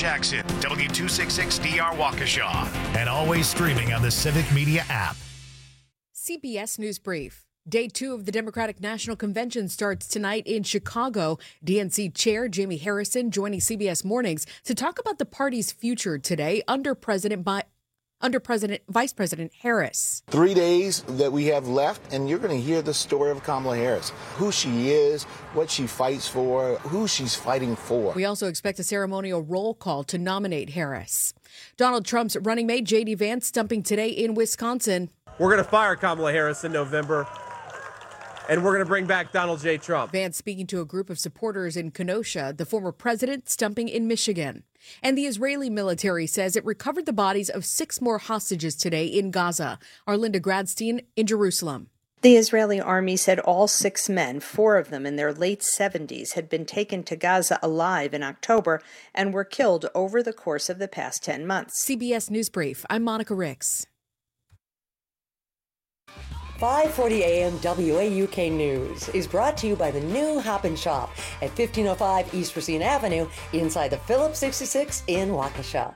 Jackson, W266DR Waukesha, and always streaming on the Civic Media app. CBS News Brief. Day 2 of the Democratic National Convention starts tonight in Chicago. DNC Chair Jamie Harrison joining CBS Mornings to talk about the party's future today under Vice President Harris. 3 days that we have left, and you're going to hear the story of Kamala Harris, who she is, what she fights for, who she's fighting for. We also expect a ceremonial roll call to nominate Harris. Donald Trump's running mate J.D. Vance stumping today in Wisconsin. We're going to fire Kamala Harris in November, and we're going to bring back Donald J. Trump. Vance speaking to a group of supporters in Kenosha, the former president stumping in Michigan. And the Israeli military says it recovered the bodies of 6 more hostages today in Gaza. Arlinda Gradstein in Jerusalem. The Israeli army said all 6 men, 4 of them in their late 70s, had been taken to Gaza alive in October and were killed over the course of the past 10 months. CBS News Brief. I'm Monica Ricks. 5:40 a.m. WAUK News is brought to you by the new Hop and Shop at 1505 East Racine Avenue inside the Phillips 66 in Waukesha.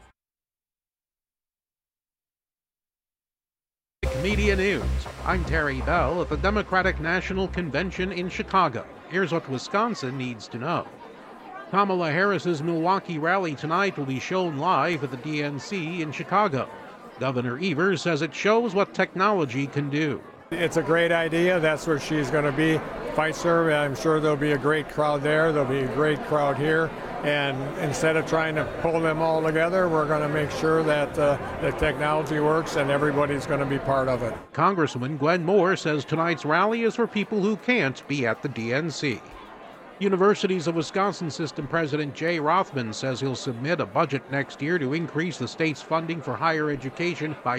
Media News. I'm Terry Bell at the Democratic National Convention in Chicago. Here's what Wisconsin needs to know. Kamala Harris's Milwaukee rally tonight will be shown live at the DNC in Chicago. Governor Evers says it shows what technology can do. It's a great idea. That's where she's going to be. Fight serve. I'm sure there'll be a great crowd there. There'll be a great crowd here. And instead of trying to pull them all together, we're going to make sure that the technology works and everybody's going to be part of it. Congresswoman Gwen Moore says tonight's rally is for people who can't be at the DNC. Universities of Wisconsin System President Jay Rothman says he'll submit a budget next year to increase the state's funding for higher education by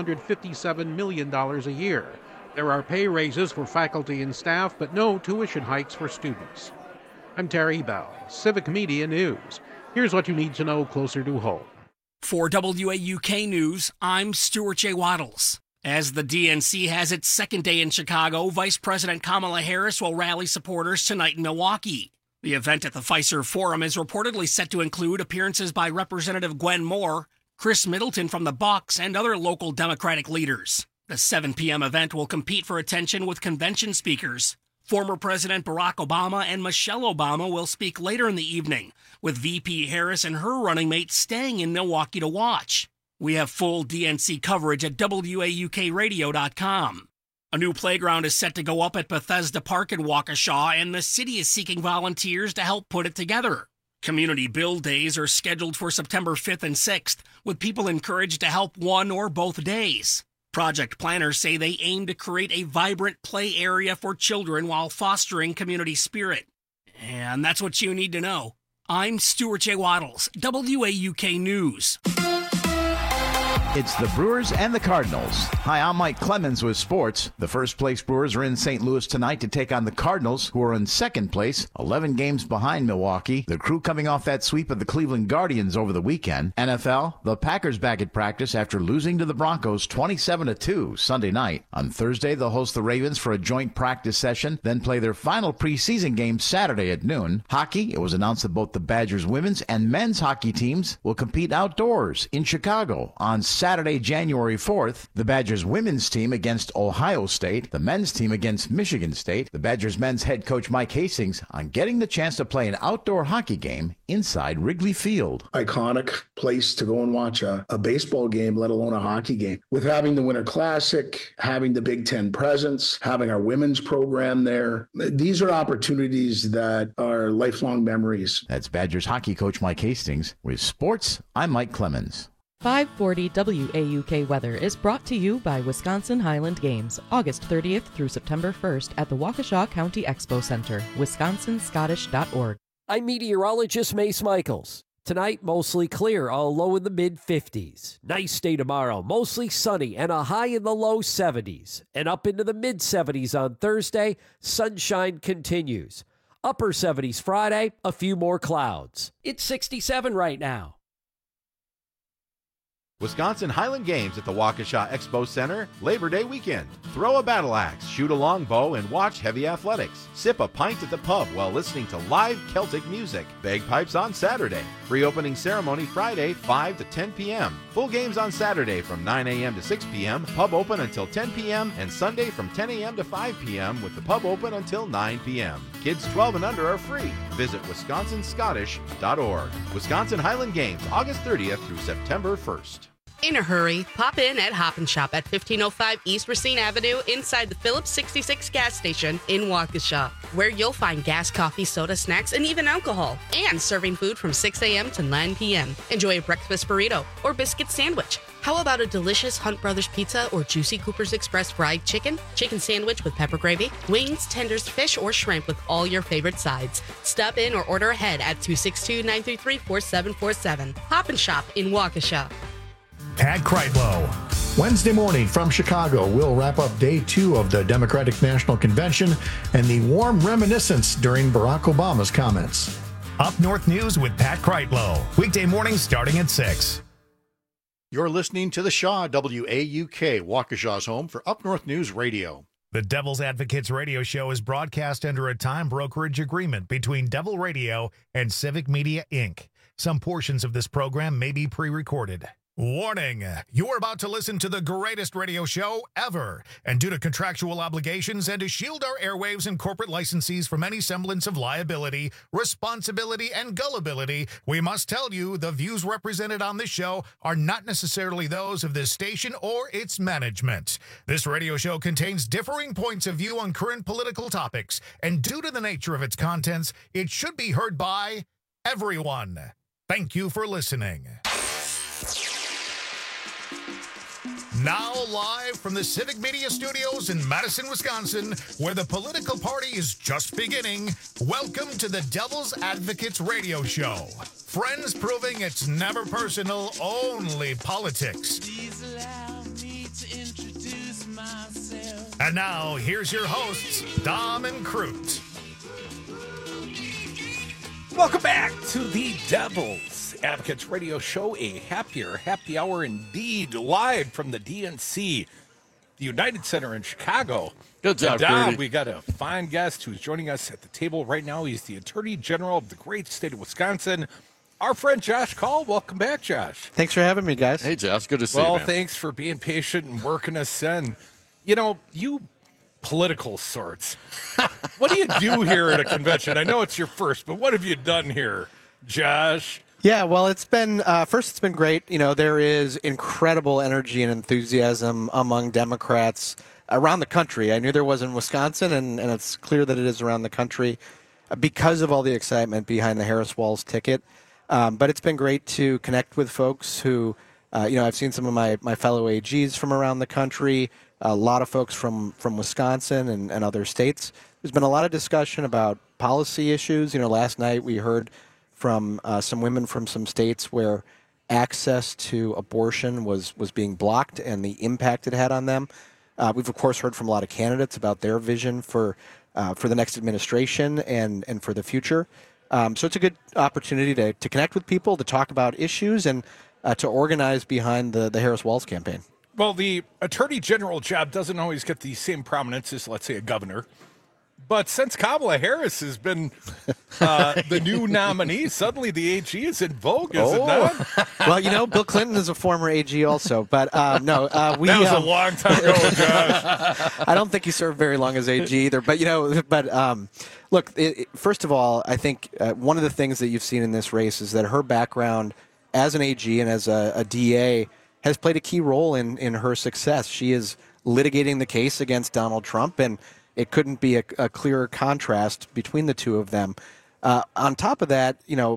$457 million a year. There are pay raises for faculty and staff, but no tuition hikes for students. I'm Terry Bell, Civic Media News. Here's what you need to know closer to home. For WAUK News, I'm Stuart J. Waddles. As the DNC has its second day in Chicago, Vice President Kamala Harris will rally supporters tonight in Milwaukee. The event at the Fiserv Forum is reportedly set to include appearances by Representative Gwen Moore, Chris Middleton from the Bucks, and other local Democratic leaders. The 7 p.m. event will compete for attention with convention speakers. Former President Barack Obama and Michelle Obama will speak later in the evening, with VP Harris and her running mate staying in Milwaukee to watch. We have full DNC coverage at WAUKradio.com. A new playground is set to go up at Bethesda Park in Waukesha, and the city is seeking volunteers to help put it together. Community Build Days are scheduled for September 5th and 6th, with people encouraged to help one or both days. Project planners say they aim to create a vibrant play area for children while fostering community spirit. And that's what you need to know. I'm Stuart J. Waddles, WAUK News. It's the Brewers and the Cardinals. Hi, I'm Mike Clemens with sports. The first-place Brewers are in St. Louis tonight to take on the Cardinals, who are in second place, 11 games behind Milwaukee. The Crew coming off that sweep of the Cleveland Guardians over the weekend. NFL, the Packers back at practice after losing to the Broncos 27-2 Sunday night. On Thursday, they'll host the Ravens for a joint practice session, then play their final preseason game Saturday at noon. Hockey, it was announced that both the Badgers women's and men's hockey teams will compete outdoors in Chicago on Saturday, January 4th, the Badgers women's team against Ohio State, the men's team against Michigan State. The Badgers men's head coach Mike Hastings on getting the chance to play an outdoor hockey game inside Wrigley Field. Iconic place to go and watch a baseball game, let alone a hockey game. With having the Winter Classic, having the Big Ten presence, having our women's program there, these are opportunities that are lifelong memories. That's Badgers hockey coach Mike Hastings. With sports, I'm Mike Clemens. 540 WAUK weather is brought to you by Wisconsin Highland Games, August 30th through September 1st at the Waukesha County Expo Center, wisconsinscottish.org. I'm meteorologist Mace Michaels. Tonight, mostly clear, a low in the mid-50s. Nice day tomorrow, mostly sunny and a high in the low 70s. And up into the mid-70s on Thursday, sunshine continues. Upper 70s Friday, a few more clouds. It's 67 right now. Wisconsin Highland Games at the Waukesha Expo Center, Labor Day weekend. Throw a battle axe, shoot a longbow, and watch heavy athletics. Sip a pint at the pub while listening to live Celtic music. Bagpipes on Saturday. Free opening ceremony Friday, 5 to 10 p.m. Full games on Saturday from 9 a.m. to 6 p.m. Pub open until 10 p.m. and Sunday from 10 a.m. to 5 p.m. with the pub open until 9 p.m. Kids 12 and under are free. Visit wisconsinscottish.org. Wisconsin Highland Games, August 30th through September 1st. In a hurry, pop in at Hop and Shop at 1505 East Racine Avenue inside the Phillips 66 gas station in Waukesha, where you'll find gas, coffee, soda, snacks, and even alcohol, and serving food from 6 a.m. to 9 p.m. Enjoy a breakfast burrito or biscuit sandwich. How about a delicious Hunt Brothers pizza or juicy Cooper's Express fried chicken, chicken sandwich with pepper gravy, wings, tenders, fish, or shrimp with all your favorite sides? Stop in or order ahead at 262-933-4747. Hop and Shop in Waukesha. Pat Kreitlow. Wednesday morning from Chicago, we'll wrap up day 2 of the Democratic National Convention and the warm reminiscence during Barack Obama's comments. Up North News with Pat Kreitlow. Weekday mornings starting at 6. You're listening to the Shaw, WAUK, Waukesha's home for Up North News Radio. The Devil's Advocates radio show is broadcast under a time brokerage agreement between Devil Radio and Civic Media, Inc. Some portions of this program may be pre-recorded. Warning, you're about to listen to the greatest radio show ever. And due to contractual obligations and to shield our airwaves and corporate licensees from any semblance of liability, responsibility, and gullibility, we must tell you the views represented on this show are not necessarily those of this station or its management. This radio show contains differing points of view on current political topics, and due to the nature of its contents, it should be heard by everyone. Thank you for listening. Now live from the Civic Media Studios in Madison, Wisconsin, where the political party is just beginning, welcome to the Devil's Advocates radio show. Friends proving it's never personal, only politics. Please allow me to introduce myself. And now, here's your hosts, Dom and Crute. Welcome back to the Devil's Advocates radio show, a happy hour indeed, live from the DNC, the United Center in Chicago. Good job, Dom, we got a fine guest who's joining us at the table right now. He's the Attorney General of the great state of Wisconsin, our friend Josh Kaul. Welcome back, Josh. Thanks for having me, guys. Hey, Josh, good to see you, man. Well, thanks for being patient and working us in. You know, you political sorts. What do you do here at a convention? I know it's your first, but what have you done here, Josh? Yeah, well, it's been it's been great. You know, there is incredible energy and enthusiasm among Democrats around the country. I knew there was in Wisconsin, and it's clear that it is around the country because of all the excitement behind the Harris-Walz ticket. But it's been great to connect with folks who, I've seen some of my fellow AGs from around the country, a lot of folks from Wisconsin and other states. There's been a lot of discussion about policy issues. You know, last night we heard from some women from some states where access to abortion was being blocked and the impact it had on them. We've, of course, heard from a lot of candidates about their vision for the next administration and for the future. So it's a good opportunity to connect with people, to talk about issues, and to organize behind the Harris-Walz campaign. Well, the Attorney General job doesn't always get the same prominence as, let's say, a governor. But since Kamala Harris has been the new nominee, suddenly the AG is in vogue, is it not? Well, you know, Bill Clinton is a former AG also, but no. That was a long time ago, Josh. I don't think he served very long as AG either. But, look, first of all, I think one of the things that you've seen in this race is that her background as an AG and as a DA has played a key role in her success. She is litigating the case against Donald Trump, and it couldn't be a clearer contrast between the two of them. On top of that,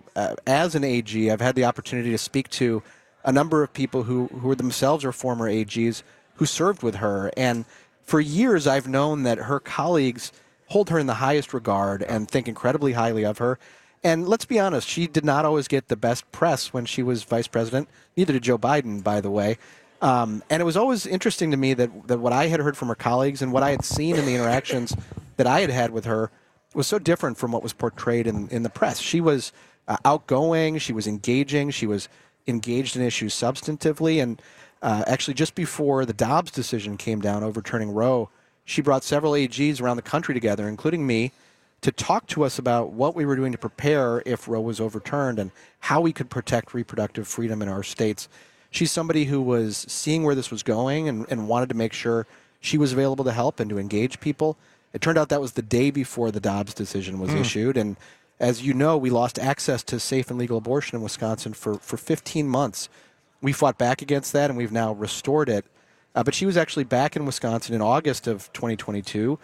as an AG, I've had the opportunity to speak to a number of people who themselves are former AGs who served with her. And for years, I've known that her colleagues hold her in the highest regard and think incredibly highly of her. And let's be honest, she did not always get the best press when she was vice president. Neither did Joe Biden, by the way. And it was always interesting to me that what I had heard from her colleagues and what I had seen in the interactions that I had had with her was so different from what was portrayed in the press. She was outgoing. She was engaging. She was engaged in issues substantively. And actually, just before the Dobbs decision came down overturning Roe, she brought several AGs around the country together, including me, to talk to us about what we were doing to prepare if Roe was overturned and how we could protect reproductive freedom in our states. She's somebody who was seeing where this was going and wanted to make sure she was available to help and to engage people. It turned out that was the day before the Dobbs decision was issued. And as you know, we lost access to safe and legal abortion in Wisconsin for 15 months. We fought back against that, and we've now restored it. But she was actually back in Wisconsin in August of 2022,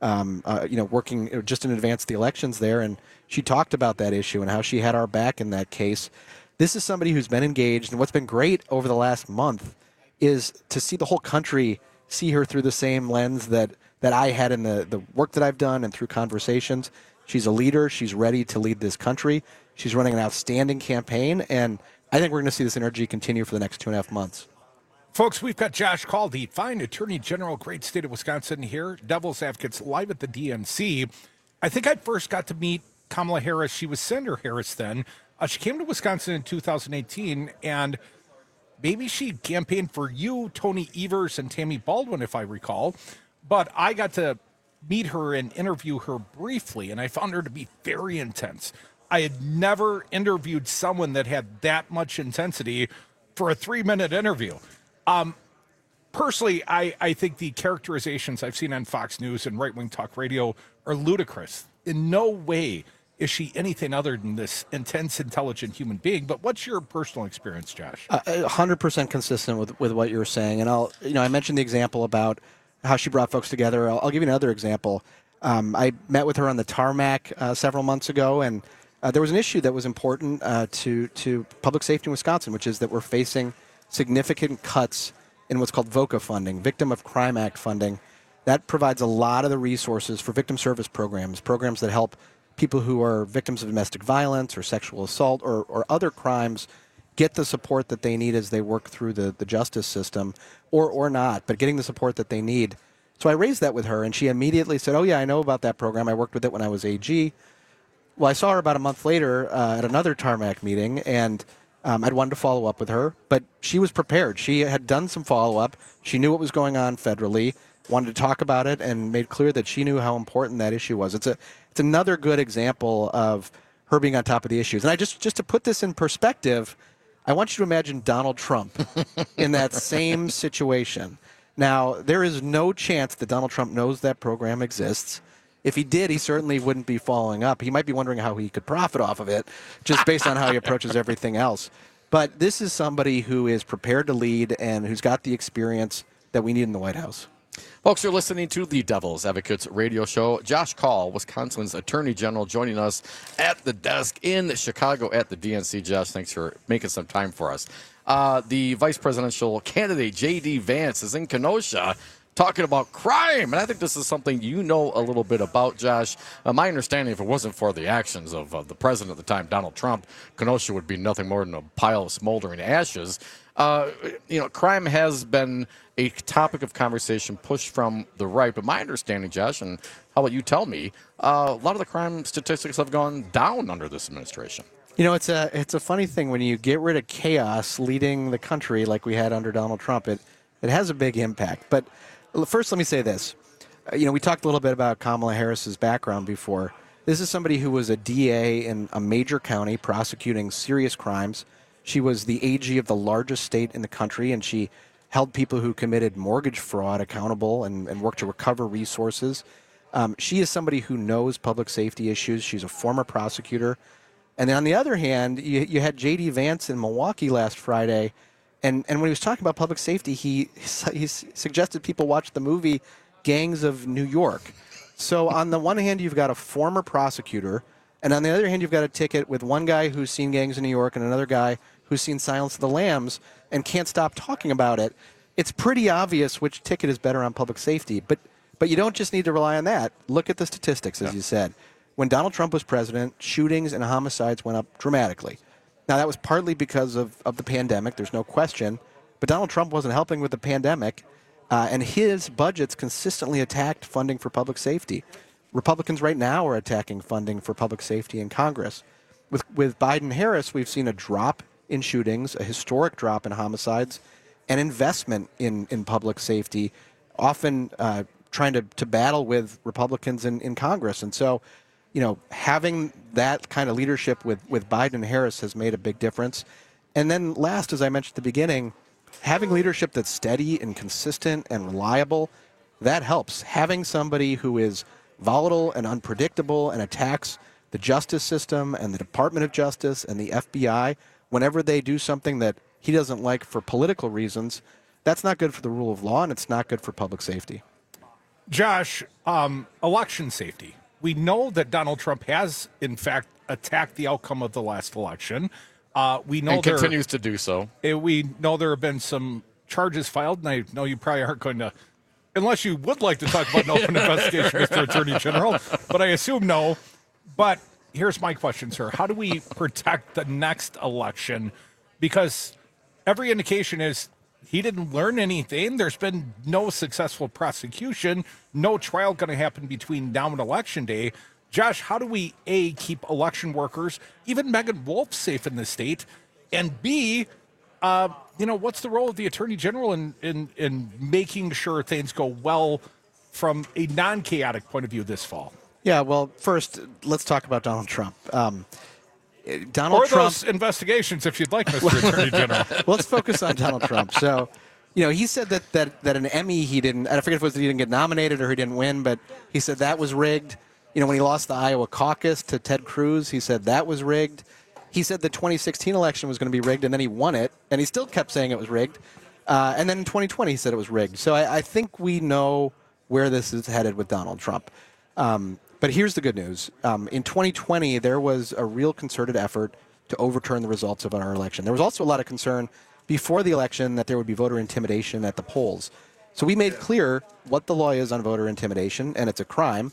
working just in advance of the elections there, and she talked about that issue and how she had our back in that case. This is somebody who's been engaged, and what's been great over the last month is to see the whole country see her through the same lens that I had in the work that I've done and through conversations. She's a leader. She's ready to lead this country. She's running an outstanding campaign, and I think we're going to see this energy continue for the next 2.5 months. Folks, we've got Josh Kaul, the fine Attorney General, great state of Wisconsin here, Devil's Advocates live at the DNC. I think I first got to meet Kamala Harris. She was Senator Harris then. She came to Wisconsin in 2018, and maybe she campaigned for you, Tony Evers, and Tammy Baldwin, if I recall. But I got to meet her and interview her briefly, and I found her to be very intense. I had never interviewed someone that had that much intensity for a 3-minute interview. Personally, I think the characterizations I've seen on Fox News and right-wing talk radio are ludicrous. In no way is she anything other than this intense, intelligent human being. But what's your personal experience, Josh? 100% consistent with what you were saying. And I mentioned the example about how she brought folks together. I'll give you another example. I met with her on the tarmac several months ago, and there was an issue that was important to public safety in Wisconsin, which is that we're facing significant cuts in what's called VOCA funding, Victim of Crime Act funding. That provides a lot of the resources for victim service programs that help people who are victims of domestic violence or sexual assault or other crimes get the support that they need as they work through the justice system, or not, but getting the support that they need. So I raised that with her, and she immediately said, oh, yeah, I know about that program. I worked with it when I was AG. Well, I saw her about a month later at another tarmac meeting, and I'd wanted to follow up with her, but she was prepared. She had done some follow-up. She knew what was going on federally, wanted to talk about it, and made clear that she knew how important that issue was. It's another good example of her being on top of the issues. And I just to put this in perspective, I want you to imagine Donald Trump in that same situation. Now, there is no chance that Donald Trump knows that program exists. If he did, he certainly wouldn't be following up. He might be wondering how he could profit off of it, just based on how he approaches everything else. But this is somebody who is prepared to lead and who's got the experience that we need in the White House. Folks, you're listening to the Devil's Advocates radio show. Josh Kaul, Wisconsin's Attorney General, joining us at the desk in Chicago at the DNC. Josh, thanks for making some time for us. The vice presidential candidate, J.D. Vance, is in Kenosha talking about crime. And I think this is something you know a little bit about, Josh. My understanding, if it wasn't for the actions of the president at the time, Donald Trump, Kenosha would be nothing more than a pile of smoldering ashes. Crime has been a topic of conversation pushed from the right. But my understanding, Josh, and how about you tell me, a lot of the crime statistics have gone down under this administration. You know, it's a funny thing when you get rid of chaos leading the country like we had under Donald Trump. It has a big impact. But first, let me say this. We talked a little bit about Kamala Harris's background before. This is somebody who was a DA in a major county prosecuting serious crimes. She was the AG of the largest state in the country, and she held people who committed mortgage fraud accountable and worked to recover resources. She is somebody who knows public safety issues. She's a former prosecutor. And then on the other hand, you had J.D. Vance in Milwaukee last Friday, and when he was talking about public safety, he suggested people watch the movie Gangs of New York. So on the one hand, you've got a former prosecutor, and on the other hand, you've got a ticket with one guy who's seen Gangs of New York and another guy who's seen Silence of the Lambs and can't stop talking about it. It's pretty obvious which ticket is better on public safety, but you don't just need to rely on that. Look at the statistics, as you said. When Donald Trump was president, shootings and homicides went up dramatically. Now, that was partly because of the pandemic, there's no question, but Donald Trump wasn't helping with the pandemic, and his budgets consistently attacked funding for public safety. Republicans right now are attacking funding for public safety in Congress. With Biden-Harris, we've seen a drop in shootings, a historic drop in homicides, and investment in public safety, often trying to battle with Republicans in Congress. And so, having that kind of leadership with Biden and Harris has made a big difference. And then last, as I mentioned at the beginning, having leadership that's steady and consistent and reliable, that helps. Having somebody who is volatile and unpredictable and attacks the justice system and the Department of Justice and the FBI whenever they do something that he doesn't like for political reasons, that's not good for the rule of law, and it's not good for public safety. Josh, election safety. We know that Donald Trump has, in fact, attacked the outcome of the last election. We know and continues to do so. We know there have been some charges filed, and I know you probably aren't going to, unless you would like to talk about an open investigation, Mr. Attorney General, but I assume no. But here's my question, sir. How do we protect the next election? Because every indication is he didn't learn anything. There's been no successful prosecution, no trial going to happen between now and Election Day. Josh, how do we, A, keep election workers, even Megan Wolf, safe in the state, and B, what's the role of the Attorney General in making sure things go well from a non-chaotic point of view this fall? Yeah, well, first, let's talk about Donald Trump. Trump, those investigations, if you'd like, Mr. Attorney General. Let's focus on Donald Trump. So, he said that an Emmy he didn't, I forget if it was that he didn't get nominated or he didn't win, but he said that was rigged. When he lost the Iowa caucus to Ted Cruz, he said that was rigged. He said the 2016 election was going to be rigged, and then he won it, and he still kept saying it was rigged. And then in 2020, he said it was rigged. So I think we know where this is headed with Donald Trump. But here's the good news. In 2020, there was a real concerted effort to overturn the results of our election. There was also a lot of concern before the election that there would be voter intimidation at the polls. So we made clear what the law is on voter intimidation, and it's a crime.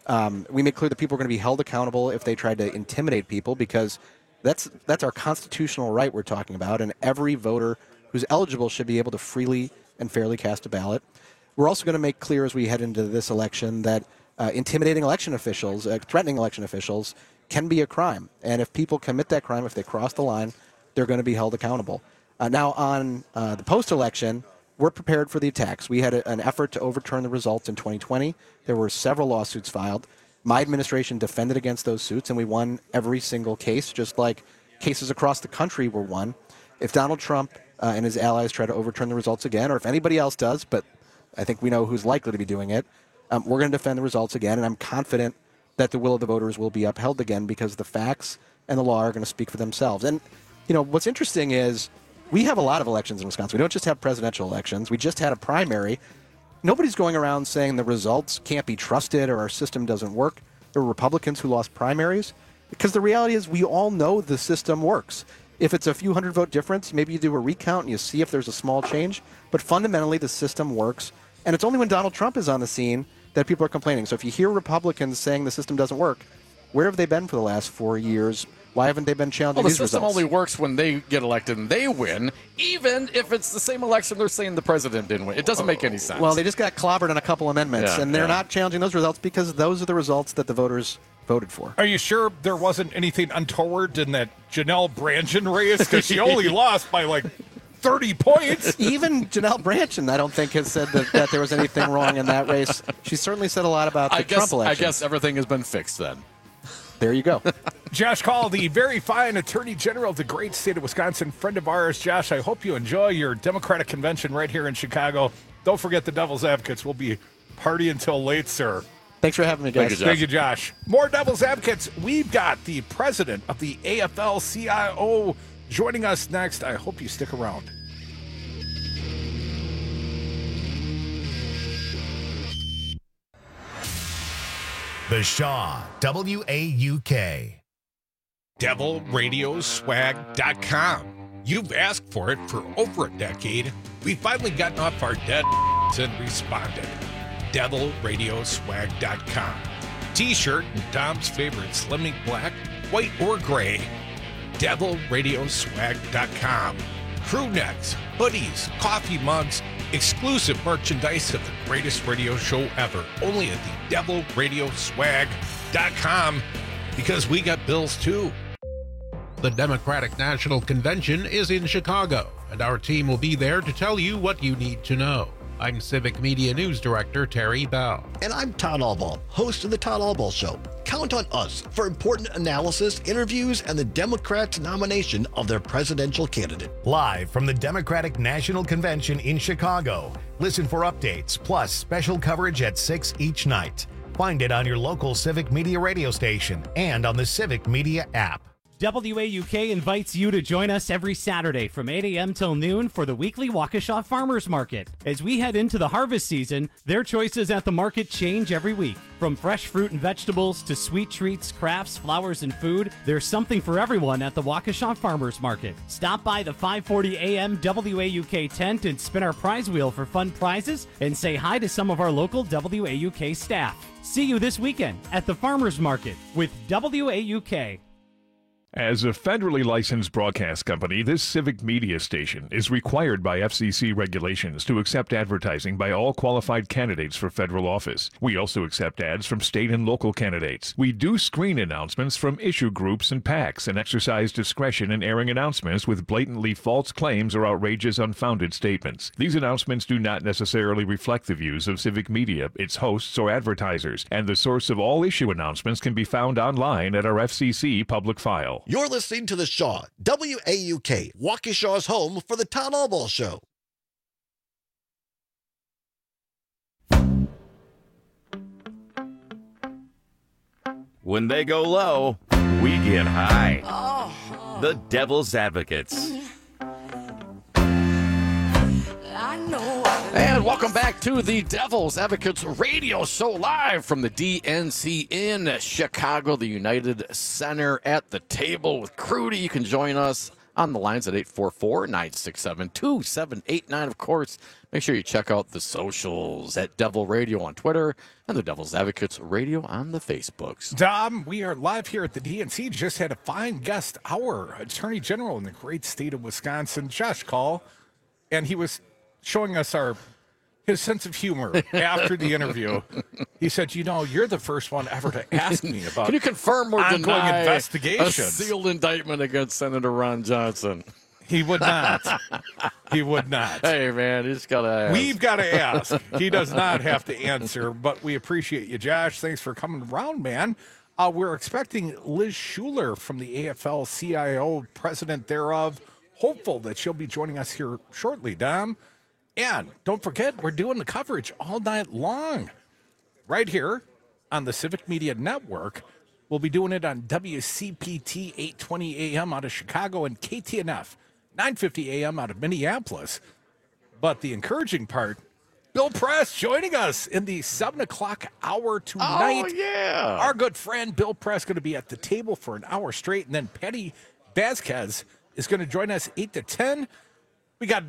We made clear that people are going to be held accountable if they tried to intimidate people, because that's our constitutional right we're talking about, and every voter who's eligible should be able to freely and fairly cast a ballot. We're also going to make clear as we head into this election that intimidating election officials, threatening election officials, can be a crime. And if people commit that crime, if they cross the line, they're going to be held accountable. Now, on the post-election, we're prepared for the attacks. We had an effort to overturn the results in 2020. There were several lawsuits filed. My administration defended against those suits, and we won every single case, just like cases across the country were won. If Donald Trump and his allies try to overturn the results again, or if anybody else does, but I think we know who's likely to be doing it, we're going to defend the results again, and I'm confident that the will of the voters will be upheld again, because the facts and the law are going to speak for themselves. And, what's interesting is we have a lot of elections in Wisconsin. We don't just have presidential elections. We just had a primary. Nobody's going around saying the results can't be trusted or our system doesn't work. There were Republicans who lost primaries, because the reality is we all know the system works. If it's a few hundred vote difference, maybe you do a recount and you see if there's a small change. But fundamentally, the system works. And it's only when Donald Trump is on the scene that people are complaining. So if you hear Republicans saying the system doesn't work, where have they been for the last 4 years? Why haven't they been challenging these results? The system only works when they get elected and they win, even if it's the same election they're saying the president didn't win. It doesn't make any sense. Well, they just got clobbered on a couple amendments, and they're not challenging those results because those are the results that the voters voted for. Are you sure there wasn't anything untoward in that Janelle Brandtjen race? Because she only lost by 30 points. Even Janelle Brandtjen, I don't think, has said that there was anything wrong in that race. She certainly said a lot about the Trump election. I guess everything has been fixed then. There you go. Josh Kaul, the very fine Attorney General of the great state of Wisconsin, friend of ours. Josh, I hope you enjoy your Democratic convention right here in Chicago. Don't forget the Devil's Advocates will be partying till late, sir. Thanks for having me, guys. Thank you, Josh. More Devil's Advocates. We've got the president of the AFL-CIO joining us next. I hope you stick around. The Shaw, WAUK. DevilRadioswag.com. You've asked for it for over a decade. We've finally gotten off our dead and responded. DevilRadioswag.com. T-shirt and Dom's favorite Slimming Black, white or gray. DevilRadioswag.com. Crew necks, hoodies, coffee mugs, exclusive merchandise of the greatest radio show ever. Only at the DevilRadioswag.com, because we got bills too. The Democratic National Convention is in Chicago, and our team will be there to tell you what you need to know. I'm Civic Media News Director Terry Bell. And I'm Todd Albaugh, host of The Todd Albaugh Show. Count on us for important analysis, interviews, and the Democrats' nomination of their presidential candidate. Live from the Democratic National Convention in Chicago. Listen for updates, plus special coverage at 6 each night. Find it on your local Civic Media radio station and on the Civic Media app. WAUK invites you to join us every Saturday from 8 a.m. till noon for the weekly Waukesha Farmers Market. As we head into the harvest season, their choices at the market change every week. From fresh fruit and vegetables to sweet treats, crafts, flowers, and food, there's something for everyone at the Waukesha Farmers Market. Stop by the 540 a.m. WAUK tent and spin our prize wheel for fun prizes and say hi to some of our local WAUK staff. See you this weekend at the Farmers Market with WAUK. As a federally licensed broadcast company, this Civic Media station is required by FCC regulations to accept advertising by all qualified candidates for federal office. We also accept ads from state and local candidates. We do screen announcements from issue groups and PACs and exercise discretion in airing announcements with blatantly false claims or outrageous, unfounded statements. These announcements do not necessarily reflect the views of Civic Media, its hosts, or advertisers, and the source of all issue announcements can be found online at our FCC public file. You're listening to The Shaw, WAUK, Waukesha's home for the Todd Albaugh Show. When they go low, we get high. The Devil's Advocates. And welcome back to the Devil's Advocates radio show live from the DNC in Chicago, the United Center at the table with Crudy. You can join us on the lines at 844-967-2789. Of course, make sure you check out the socials at Devil Radio on Twitter and the Devil's Advocates Radio on the Facebooks. Dom, we are live here at the DNC. Just had a fine guest, our Attorney General in the great state of Wisconsin, Josh Kaul, and he was showing us his sense of humor after the interview. He said, you're the first one ever to ask me about Can you confirm or ongoing deny investigations. a sealed indictment against Senator Ron Johnson? He would not. He would not. Hey, man, you just got to ask. We've got to ask. He does not have to answer, but we appreciate you, Josh. Thanks for coming around, man. We're expecting Liz Shuler from the AFL-CIO, president thereof. Hopeful that she'll be joining us here shortly, Dom. And don't forget, we're doing the coverage all night long right here on the Civic Media Network. We'll be doing it on WCPT 820 AM out of Chicago and KTNF 950 AM out of Minneapolis. But the encouraging part, Bill Press joining us in the 7 o'clock hour tonight. Oh, yeah. Our good friend Bill Press going to be at the table for an hour straight. And then Patty Vasquez is going to join us 8 to 10. We've got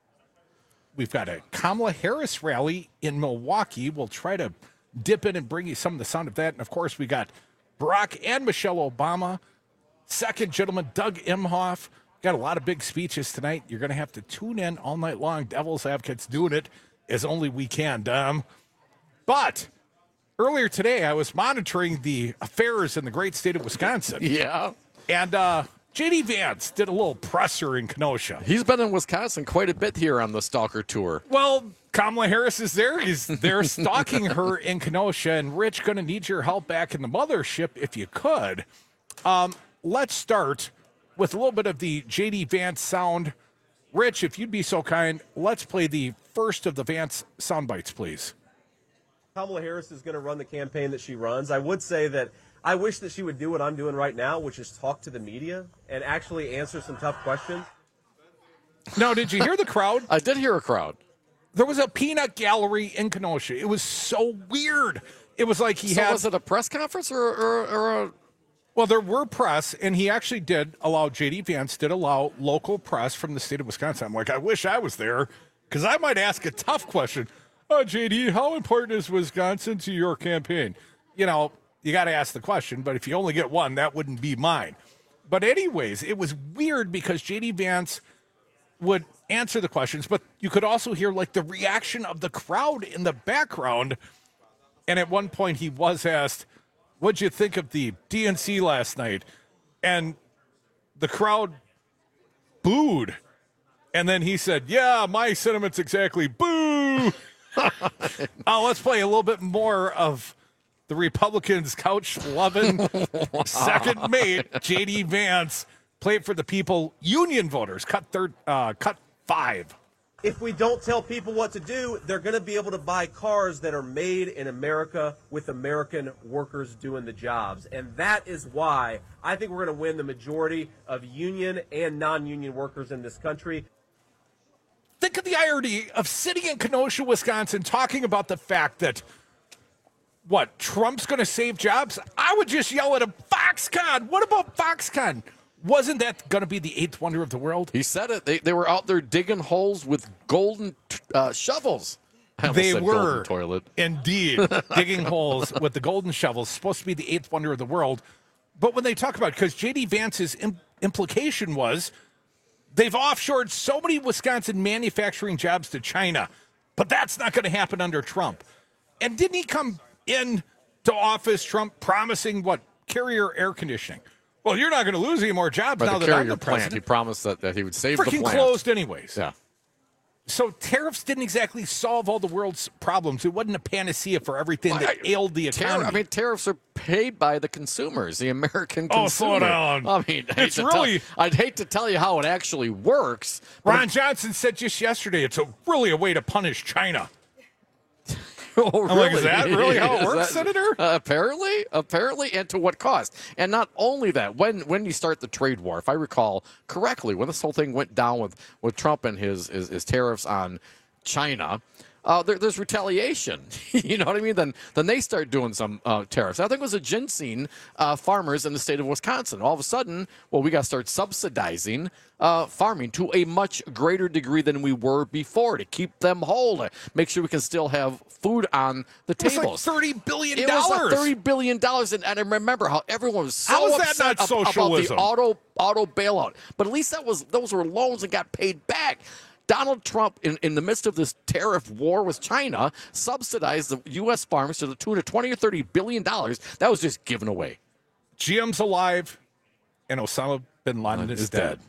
a Kamala Harris rally in Milwaukee. We'll try to dip in and bring you some of the sound of that. And, of course, we got Barack and Michelle Obama. Second gentleman, Doug Emhoff. Got a lot of big speeches tonight. You're going to have to tune in all night long. Devil's Advocates doing it as only we can, Dom. But earlier today, I was monitoring the affairs in the great state of Wisconsin. Yeah. And J.D. Vance did a little presser in Kenosha. He's been in Wisconsin quite a bit here on the Stalker Tour. Well, Kamala Harris is there. He's there stalking her in Kenosha. And, Rich, going to need your help back in the mothership if you could. Let's start with a little bit of the J.D. Vance sound. Rich, if you'd be so kind, let's play the first of the Vance sound bites, please. Kamala Harris is going to run the campaign that she runs. I would say that I wish that she would do what I'm doing right now, which is talk to the media and actually answer some tough questions. Now, did you hear the crowd? I did hear a crowd. There was a peanut gallery in Kenosha. It was so weird. It was like was it a press conference or a... Well, there were press, and he actually did allow, J.D. Vance did allow local press from the state of Wisconsin. I'm like, I wish I was there, because I might ask a tough question. J.D., how important is Wisconsin to your campaign? You know, you got to ask the question, but if you only get one, that wouldn't be mine. But anyways, it was weird because J.D. Vance would answer the questions, but you could also hear, like, the reaction of the crowd in the background. And at one point, he was asked, what'd you think of the DNC last night? And the crowd booed. And then he said, yeah, my sentiments exactly. Boo! Let's play a little bit more of the Republicans' couch-loving second mate, J.D. Vance, played for the people, union voters, cut 5. If we don't tell people what to do, they're going to be able to buy cars that are made in America with American workers doing the jobs. And that is why I think we're going to win the majority of union and non-union workers in this country. Think of the irony of sitting in Kenosha, Wisconsin, talking about the fact that, Trump's going to save jobs? I would just yell at him, Foxconn! What about Foxconn? Wasn't that going to be the 8th wonder of the world? He said it. They were out there digging holes with golden shovels. They were, golden toilet. Indeed, digging holes with the golden shovels. Supposed to be the 8th wonder of the world. But when they talk about it, because J.D. Vance's implication was, they've offshored so many Wisconsin manufacturing jobs to China, but that's not going to happen under Trump. And didn't he come in to office, Trump, promising Carrier air conditioning? Well, you're not going to lose any more jobs now that I'm the president. He promised that he would save the plant. Freaking closed anyways. Yeah. So tariffs didn't exactly solve all the world's problems. It wasn't a panacea for everything that ailed the economy. Tariffs are paid by the consumers, the American consumer. Oh, slow down. I'd hate to tell you how it actually works. Ron Johnson said just yesterday it's really a way to punish China. Oh, really? I'm like, is that really how it works, Senator? Apparently, and to what cost? And not only that, when you start the trade war, if I recall correctly, when this whole thing went down with Trump and his tariffs on China, there's retaliation. You know what I mean? Then they start doing some tariffs. I think it was the ginseng farmers in the state of Wisconsin. All of a sudden, we got to start subsidizing farming to a much greater degree than we were before to keep them whole, to make sure we can still have food on the tables. It was like $30 billion. It was like $30 billion. And I remember how everyone was so upset about the auto bailout. But at least those were loans that got paid back. Donald Trump, in the midst of this tariff war with China, subsidized the U.S. farmers to the tune of $20 or $30 billion. That was just given away. GM's alive, and Osama bin Laden is dead.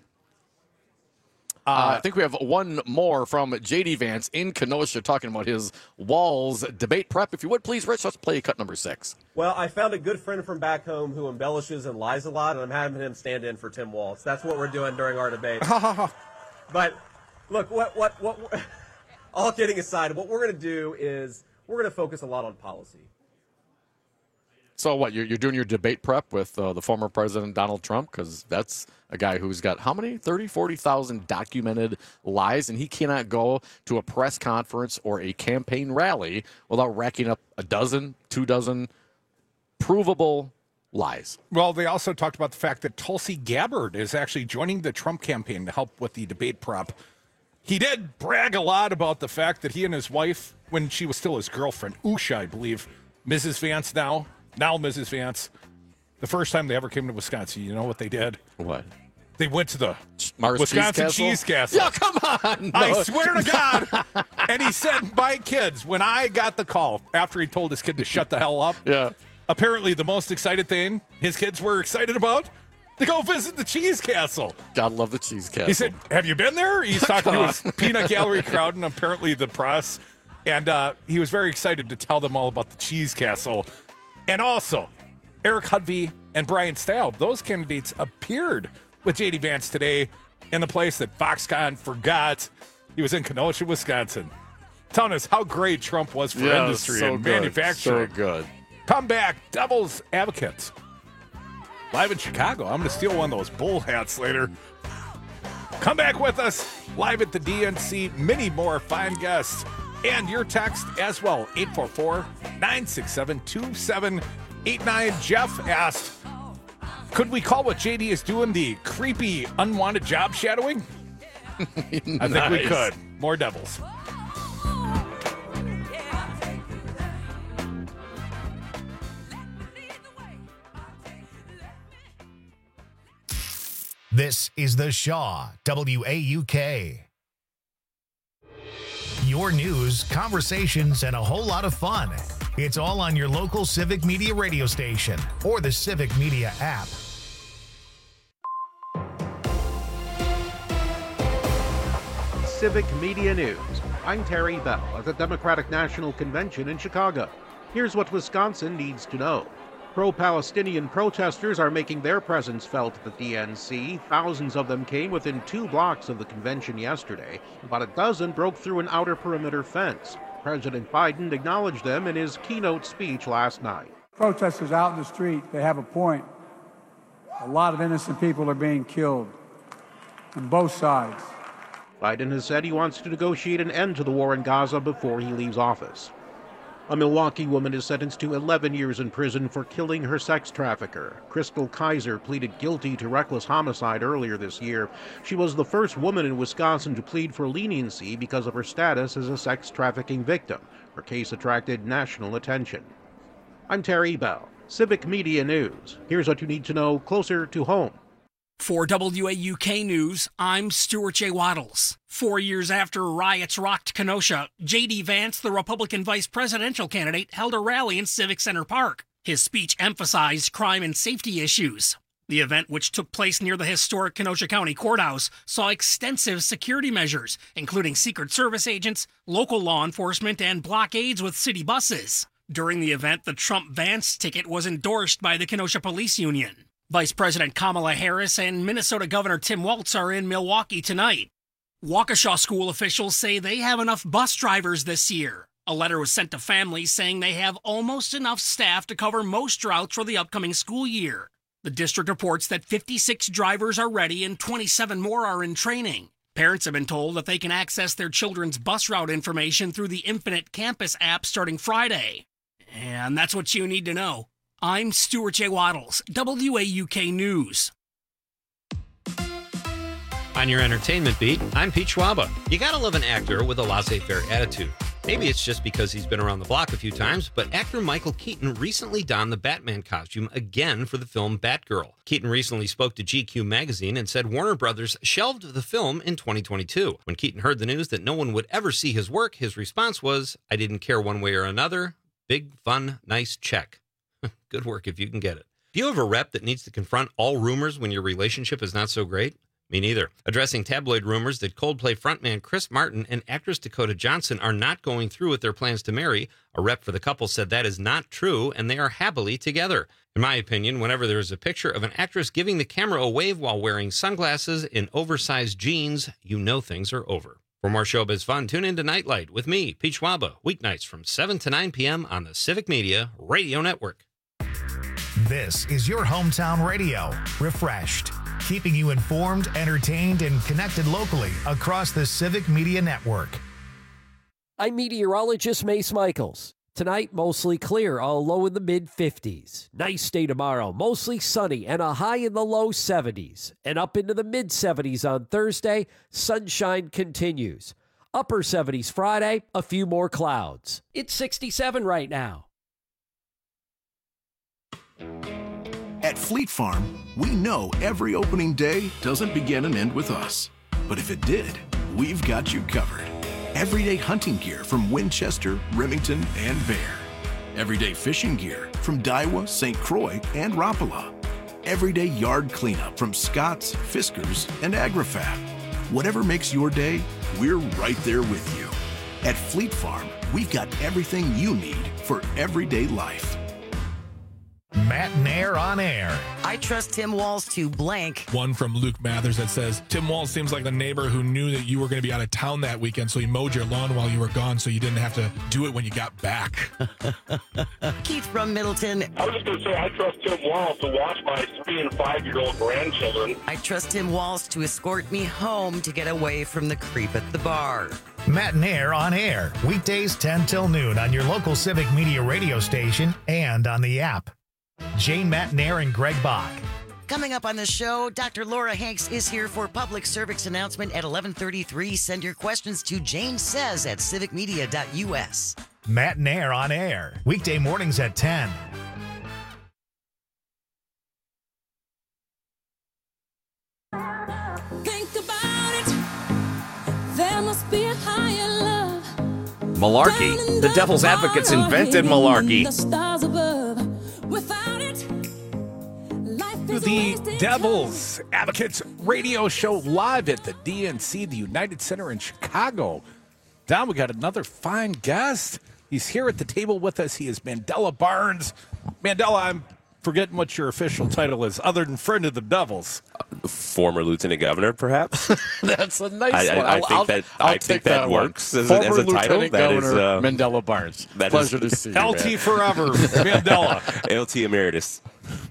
I think we have one more from J.D. Vance in Kenosha talking about his Walls debate prep. If you would, please, Rich, let's play cut number 6. Well, I found a good friend from back home who embellishes and lies a lot, and I'm having him stand in for Tim Walz. That's what we're doing during our debate. But look, what all kidding aside, what we're going to do is we're going to focus a lot on policy. So what, you're doing your debate prep with the former President Donald Trump? Because that's a guy who's got how many? 30, 40,000 documented lies, and he cannot go to a press conference or a campaign rally without racking up a dozen, 2 dozen provable lies. Well, they also talked about the fact that Tulsi Gabbard is actually joining the Trump campaign to help with the debate prep. He did brag a lot about the fact that he and his wife, when she was still his girlfriend, Usha, I believe, Mrs. Vance now Mrs. Vance, the first time they ever came to Wisconsin, you know what they did? What? They went to the Mars Wisconsin Cheese Castle. Yeah, come on. No. I swear to God. And he said, my kids, when I got the call after he told his kid to shut the hell up, apparently the most excited thing his kids were excited about, to go visit the Cheese Castle. God love the Cheese Castle. He said, have you been there? He's talking to his peanut gallery crowd and apparently the press. And he was very excited to tell them all about the Cheese Castle. And also, Eric Hudvey and Brian Staub, those candidates appeared with J.D. Vance today in the place that Foxconn forgot. He was in Kenosha, Wisconsin, telling us how great Trump was for industry and manufacturing. So good. Come back, Devil's Advocates. Live in Chicago. I'm going to steal one of those bull hats later. Come back with us live at the DNC. Many more fine guests. And your text as well, 844-967-2789. Jeff asked, could we call what JD is doing the creepy, unwanted job shadowing? I think we could. More Devils. This is the Shaw WAUK. Your news, conversations, and a whole lot of fun. It's all on your local Civic Media radio station or the Civic Media app. Civic Media News. I'm Terry Bell at the Democratic National Convention in Chicago. Here's what Wisconsin needs to know. Pro-Palestinian protesters are making their presence felt at the DNC. Thousands of them came within 2 blocks of the convention yesterday. About a dozen broke through an outer perimeter fence. President Biden acknowledged them in his keynote speech last night. Protesters out in the street, they have a point. A lot of innocent people are being killed on both sides. Biden has said he wants to negotiate an end to the war in Gaza before he leaves office. A Milwaukee woman is sentenced to 11 years in prison for killing her sex trafficker. Crystal Kaiser pleaded guilty to reckless homicide earlier this year. She was the first woman in Wisconsin to plead for leniency because of her status as a sex trafficking victim. Her case attracted national attention. I'm Terry Bell, Civic Media News. Here's what you need to know closer to home. For WAUK News, I'm Stuart J. Waddles. 4 years after riots rocked Kenosha, J.D. Vance, the Republican vice presidential candidate, held a rally in Civic Center Park. His speech emphasized crime and safety issues. The event, which took place near the historic Kenosha County Courthouse, saw extensive security measures, including Secret Service agents, local law enforcement, and blockades with city buses. During the event, the Trump-Vance ticket was endorsed by the Kenosha Police Union. Vice President Kamala Harris and Minnesota Governor Tim Walz are in Milwaukee tonight. Waukesha school officials say they have enough bus drivers this year. A letter was sent to families saying they have almost enough staff to cover most routes for the upcoming school year. The district reports that 56 drivers are ready and 27 more are in training. Parents have been told that they can access their children's bus route information through the Infinite Campus app starting Friday. And that's what you need to know. I'm Stuart J. Waddles, WAUK News. On your entertainment beat, I'm Pete Schwaba. You gotta love an actor with a laissez-faire attitude. Maybe it's just because he's been around the block a few times, but actor Michael Keaton recently donned the Batman costume again for the film Batgirl. Keaton recently spoke to GQ magazine and said Warner Brothers shelved the film in 2022. When Keaton heard the news that no one would ever see his work, his response was, "I didn't care one way or another. Big, fun, nice check." Good work if you can get it. Do you have a rep that needs to confront all rumors when your relationship is not so great? Me neither. Addressing tabloid rumors that Coldplay frontman Chris Martin and actress Dakota Johnson are not going through with their plans to marry, a rep for the couple said that is not true and they are happily together. In my opinion, whenever there is a picture of an actress giving the camera a wave while wearing sunglasses in oversized jeans, you know things are over. For more showbiz fun, tune in to Nightlight with me, Pete Schwaba, weeknights from 7 to 9 p.m. on the Civic Media Radio Network. This is your hometown radio, refreshed, keeping you informed, entertained, and connected locally across the Civic Media Network. I'm meteorologist Mace Michaels. Tonight, mostly clear, a low in the mid-50s. Nice day tomorrow, mostly sunny and a high in the low 70s. And up into the mid-70s on Thursday, sunshine continues. Upper 70s Friday, a few more clouds. It's 67 right now. At Fleet Farm, we know every opening day doesn't begin and end with us. But if it did, we've got you covered. Everyday hunting gear from Winchester, Remington, and Bear. Everyday fishing gear from Daiwa, St. Croix, and Rapala. Everyday yard cleanup from Scott's, Fiskars, and AgriFab. Whatever makes your day, we're right there with you. At Fleet Farm, we've got everything you need for everyday life. Matt Nair on air. I trust Tim Walz to blank. One from Luke Mathers that says, Tim Walz seems like the neighbor who knew that you were going to be out of town that weekend, so he mowed your lawn while you were gone so you didn't have to do it when you got back. Keith from Middleton. I was just going to say, I trust Tim Walz to watch my 3- and 5-year-old grandchildren. I trust Tim Walz to escort me home to get away from the creep at the bar. Matt Nair on air, weekdays 10 till noon on your local Civic Media radio station and on the app. Jane Matt Nair and Greg Bach. Coming up on the show, Dr. Laura Hanks is here for public service announcement at 11:33. Send your questions to Jane Says at civicmedia.us. Matt Nair on air, weekday mornings at 10. Think about it. There must be a higher love. Malarkey. The Devil's Advocates invented malarkey. The stars above. Without it, life is The Devil's Advocates Radio Show live at the DNC, the United Center in Chicago. Don, we got another fine guest. He's here at the table with us. He is Mandela Barnes. Mandela, I'm forgetting what your official title is, other than friend of the Devils. Former lieutenant governor, perhaps. That's a nice one. I think that works as a title. That is Mandela Barnes. Pleasure to see you. LT forever, Mandela. LT emeritus.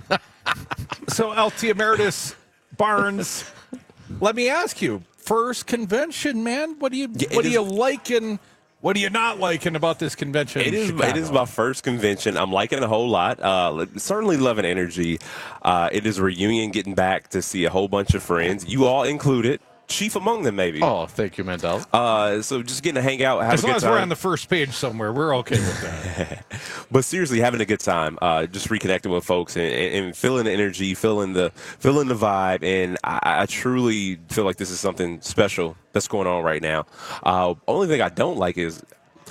So LT emeritus Barnes. Let me ask you, first convention, man. What do you liking? What are you not liking about this convention? It is my first convention. I'm liking it a whole lot. Certainly loving energy. It is a reunion, getting back to see a whole bunch of friends. You all included. Chief among them, maybe. Oh, thank you, Mandela. So just getting to hang out, have as a long good as time. we're on the first page somewhere, we're okay with that. But seriously, having a good time, just reconnecting with folks and feeling the energy, feeling the vibe, and I truly feel like this is something special that's going on right now. Only thing I don't like is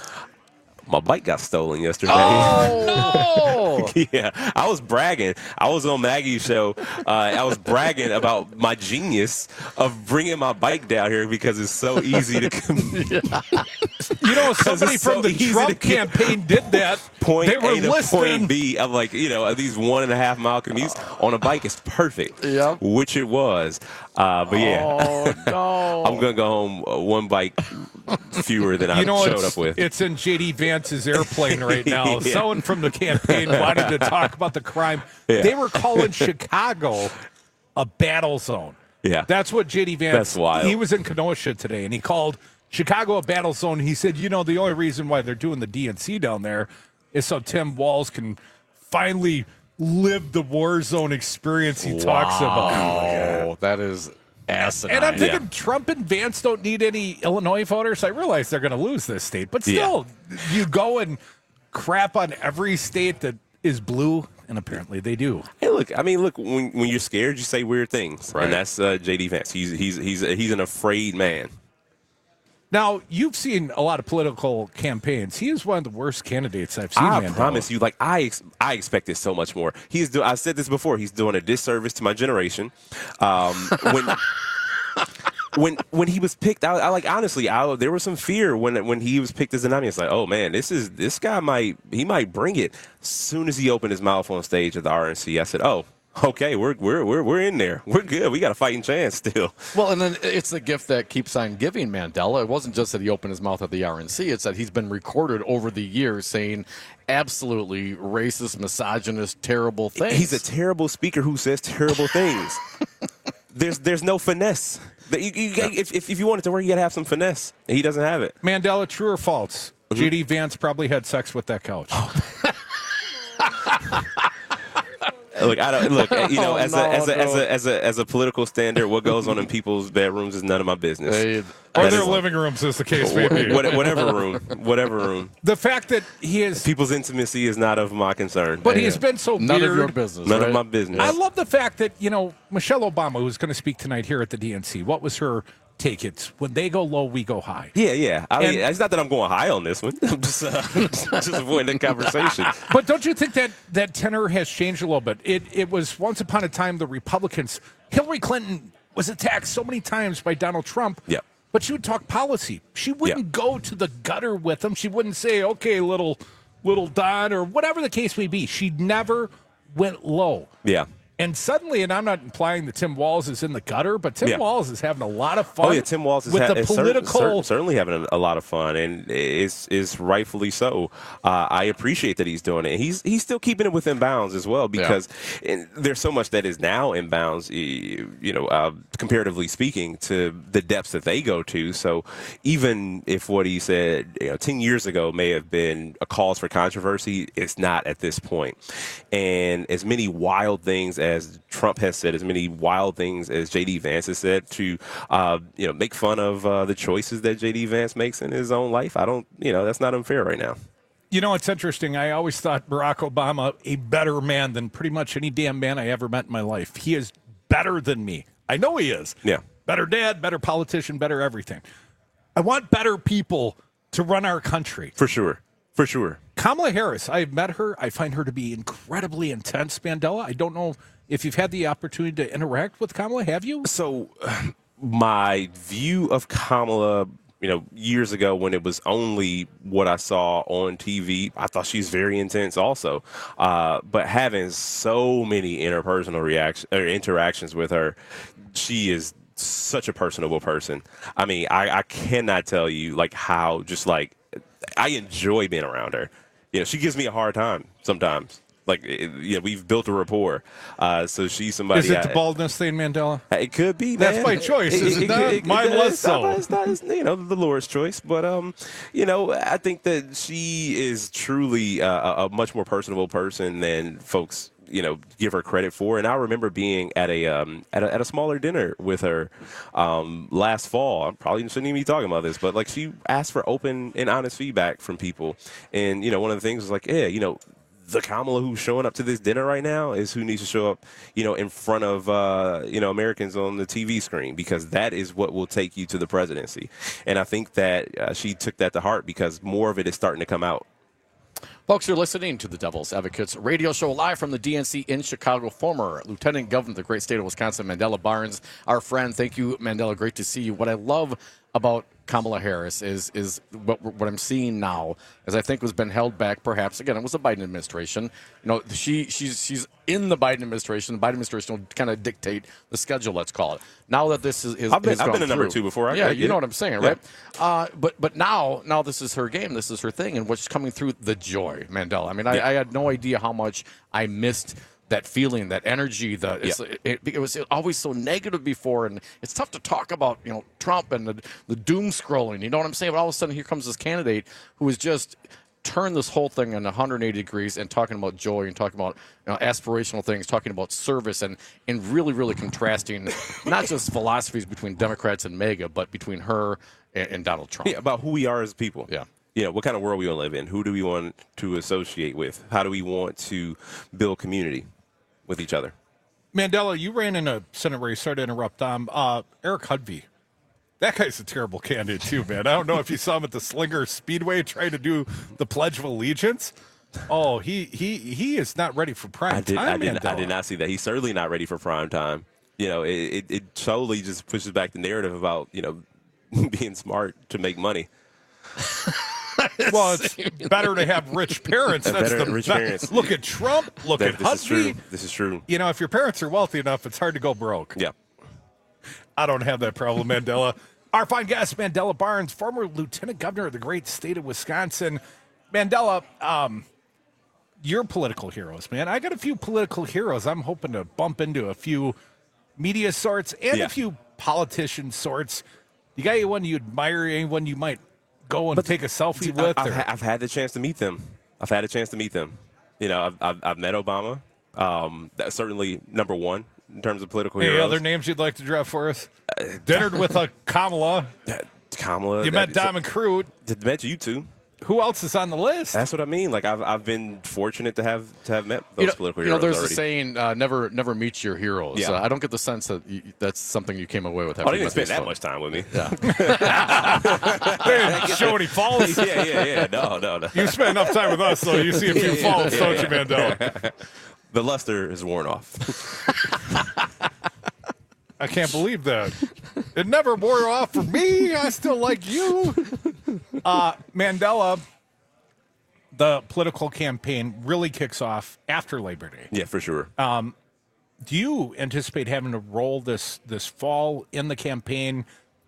my bike got stolen yesterday. Oh, no! Yeah, I was bragging. I was on Maggie's show. I was bragging about my genius of bringing my bike down here because it's so easy to You know, somebody from the Trump campaign did that. Point they were A to listing point B. I'm like, these 1.5 mile commutes on a bike is perfect. Yep. Which it was. But yeah. Oh, no. I'm going to go home one bike fewer than I showed up with. It's in J.D. Vance's airplane right now. Yeah. Someone from the campaign wanted to talk about the crime. Yeah. They were calling Chicago a battle zone. Yeah. That's what J.D. Vance. That's wild. He was in Kenosha today, and he called Chicago a battle zone. He said, the only reason why they're doing the DNC down there is so Tim Walz can finally live the war zone experience he talks about. Oh, that is asinine. And I'm thinking Trump and Vance don't need any Illinois voters. I realize they're going to lose this state, but still, you go and crap on every state that is blue, and apparently they do. Hey, look, when you're scared, you say weird things, right. And that's J.D. Vance. He's an afraid man. Now, you've seen a lot of political campaigns. He is one of the worst candidates I've seen. I promise you, I expected so much more. I've said this before. He's doing a disservice to my generation. When he was picked, honestly, there was some fear when he was picked as the nominee. It's like, oh man, this guy might bring it. As soon as he opened his mouth on stage at the RNC, I said, oh. Okay, we're in there. We're good. We got a fighting chance still. Well, and then it's the gift that keeps on giving, Mandela. It wasn't just that he opened his mouth at the RNC. It's that he's been recorded over the years saying absolutely racist, misogynist, terrible things. He's a terrible speaker who says terrible things. There's no finesse. If you want it to work, you got to have some finesse. And he doesn't have it. Mandela, true or false? Mm-hmm. J.D. Vance probably had sex with that couch. Look, as a political standard, what goes on in people's bedrooms is none of my business. Or their living rooms, as the case may be. Whatever room. The fact that he is people's intimacy is not of my concern. But he has been so none weird. of your business. None right? of my business. I love the fact that Michelle Obama, who's going to speak tonight here at the DNC. What was her take? It's when they go low, we go high. Yeah. It's not that I'm going high on this one. I'm just avoiding the conversation. But don't you think that tenor has changed a little bit? It was once upon a time the Republicans. Hillary Clinton was attacked so many times by Donald Trump. Yeah. But she would talk policy. She wouldn't go to the gutter with him. She wouldn't say, "Okay, little Don," or whatever the case may be. She never went low. Yeah. And suddenly, and I'm not implying that Tim Walz is in the gutter, but Tim Walz is having a lot of fun. Oh yeah, Tim Walz is with the political certainly having a lot of fun, and is rightfully so. I appreciate that he's doing it. He's still keeping it within bounds as well, because there's so much that is now in bounds, comparatively speaking, to the depths that they go to. So even if what he said 10 years ago may have been a cause for controversy, it's not at this point. And as many wild things as Trump has said, as many wild things as J.D. Vance has said, to make fun of the choices that J.D. Vance makes in his own life, that's not unfair right now. It's interesting. I always thought Barack Obama a better man than pretty much any damn man I ever met in my life. He is better than me. I know he is. Yeah. Better dad, better politician, better everything. I want better people to run our country. For sure. For sure. Kamala Harris, I've met her. I find her to be incredibly intense, Mandela. I don't know if you've had the opportunity to interact with Kamala, have you? So my view of Kamala, years ago when it was only what I saw on TV, I thought she's very intense also. But having so many interpersonal interactions with her, she is such a personable person. I mean, I cannot tell you how I enjoy being around her. She gives me a hard time sometimes. We've built a rapport. So she's somebody. Is it the baldness thing, Mandela? It could be. Man. That's my choice, isn't it? Mine less so. It's not, the Lord's choice. But, I think that she is truly a much more personable person than folks, give her credit for. And I remember being at a smaller dinner with her last fall. I probably shouldn't even be talking about this, but she asked for open and honest feedback from people. And, one of the things was the Kamala who's showing up to this dinner right now is who needs to show up, in front of, Americans on the TV screen, because that is what will take you to the presidency. And I think that she took that to heart because more of it is starting to come out. Folks, you're listening to the Devil's Advocates radio show live from the DNC in Chicago. Former Lieutenant Governor of the great state of Wisconsin, Mandela Barnes, our friend. Thank you, Mandela. Great to see you. What I love about Kamala Harris is what I'm seeing now, as I think was been held back. Perhaps again, it was the Biden administration. She's in the Biden administration. The Biden administration will kind of dictate the schedule. Let's call it. Now that this is I've been a number two before. You know what I'm saying, right? But now this is her game. This is her thing, and what's coming through, the joy, Mandela. I mean, I had no idea how much I missed that feeling, that energy. It was always so negative before, and it's tough to talk about, Trump and the doom scrolling. You know what I'm saying? But all of a sudden, here comes this candidate who has just turned this whole thing on 180 degrees and talking about joy and talking about aspirational things, talking about service, and really, really contrasting not just philosophies between Democrats and MAGA, but between her and Donald Trump. Yeah, about who we are as people. Yeah. What kind of world we want to live in? Who do we want to associate with? How do we want to build community with each other? Mandela, you ran in a Senate race. Sorry to interrupt. Eric Hudvey. That guy's a terrible candidate too, man. I don't know if you saw him at the Slinger Speedway trying to do the Pledge of Allegiance. Oh, he is not ready for prime time. I did not see that. He's certainly not ready for prime time. It totally just pushes back the narrative about being smart to make money. Well, it's better to have rich parents. That's the rich parents. Look at Trump. Look at Hudvey. This is true. If your parents are wealthy enough, it's hard to go broke. Yeah. I don't have that problem, Mandela. Our fine guest, Mandela Barnes, former Lieutenant Governor of the great state of Wisconsin. Mandela, your political heroes, man. I got a few political heroes. I'm hoping to bump into a few media sorts and a few politician sorts. You got anyone you admire, anyone you might go and take a selfie with? I've had the chance to meet them. I've met Obama. That's certainly number one in terms of political heroes. Any other names you'd like to drop for us? Dinnered with a Kamala. Kamala. You met Diamond Crute. Met you two. Who else is on the list? That's what I mean. I've been fortunate to have met those political heroes. There's already. a saying, never meet your heroes. Yeah. I don't get the sense that that's something you came away with. They didn't spend that much time with me. Yeah. They didn't show any faults. Yeah. No. You spend enough time with us, so you see a few faults, don't you, Mandela? The luster is worn off. I can't believe that. It never wore off for me. I still like you. Mandela, the political campaign really kicks off after Labor Day. Yeah, for sure. Do you anticipate having to roll this fall in the campaign?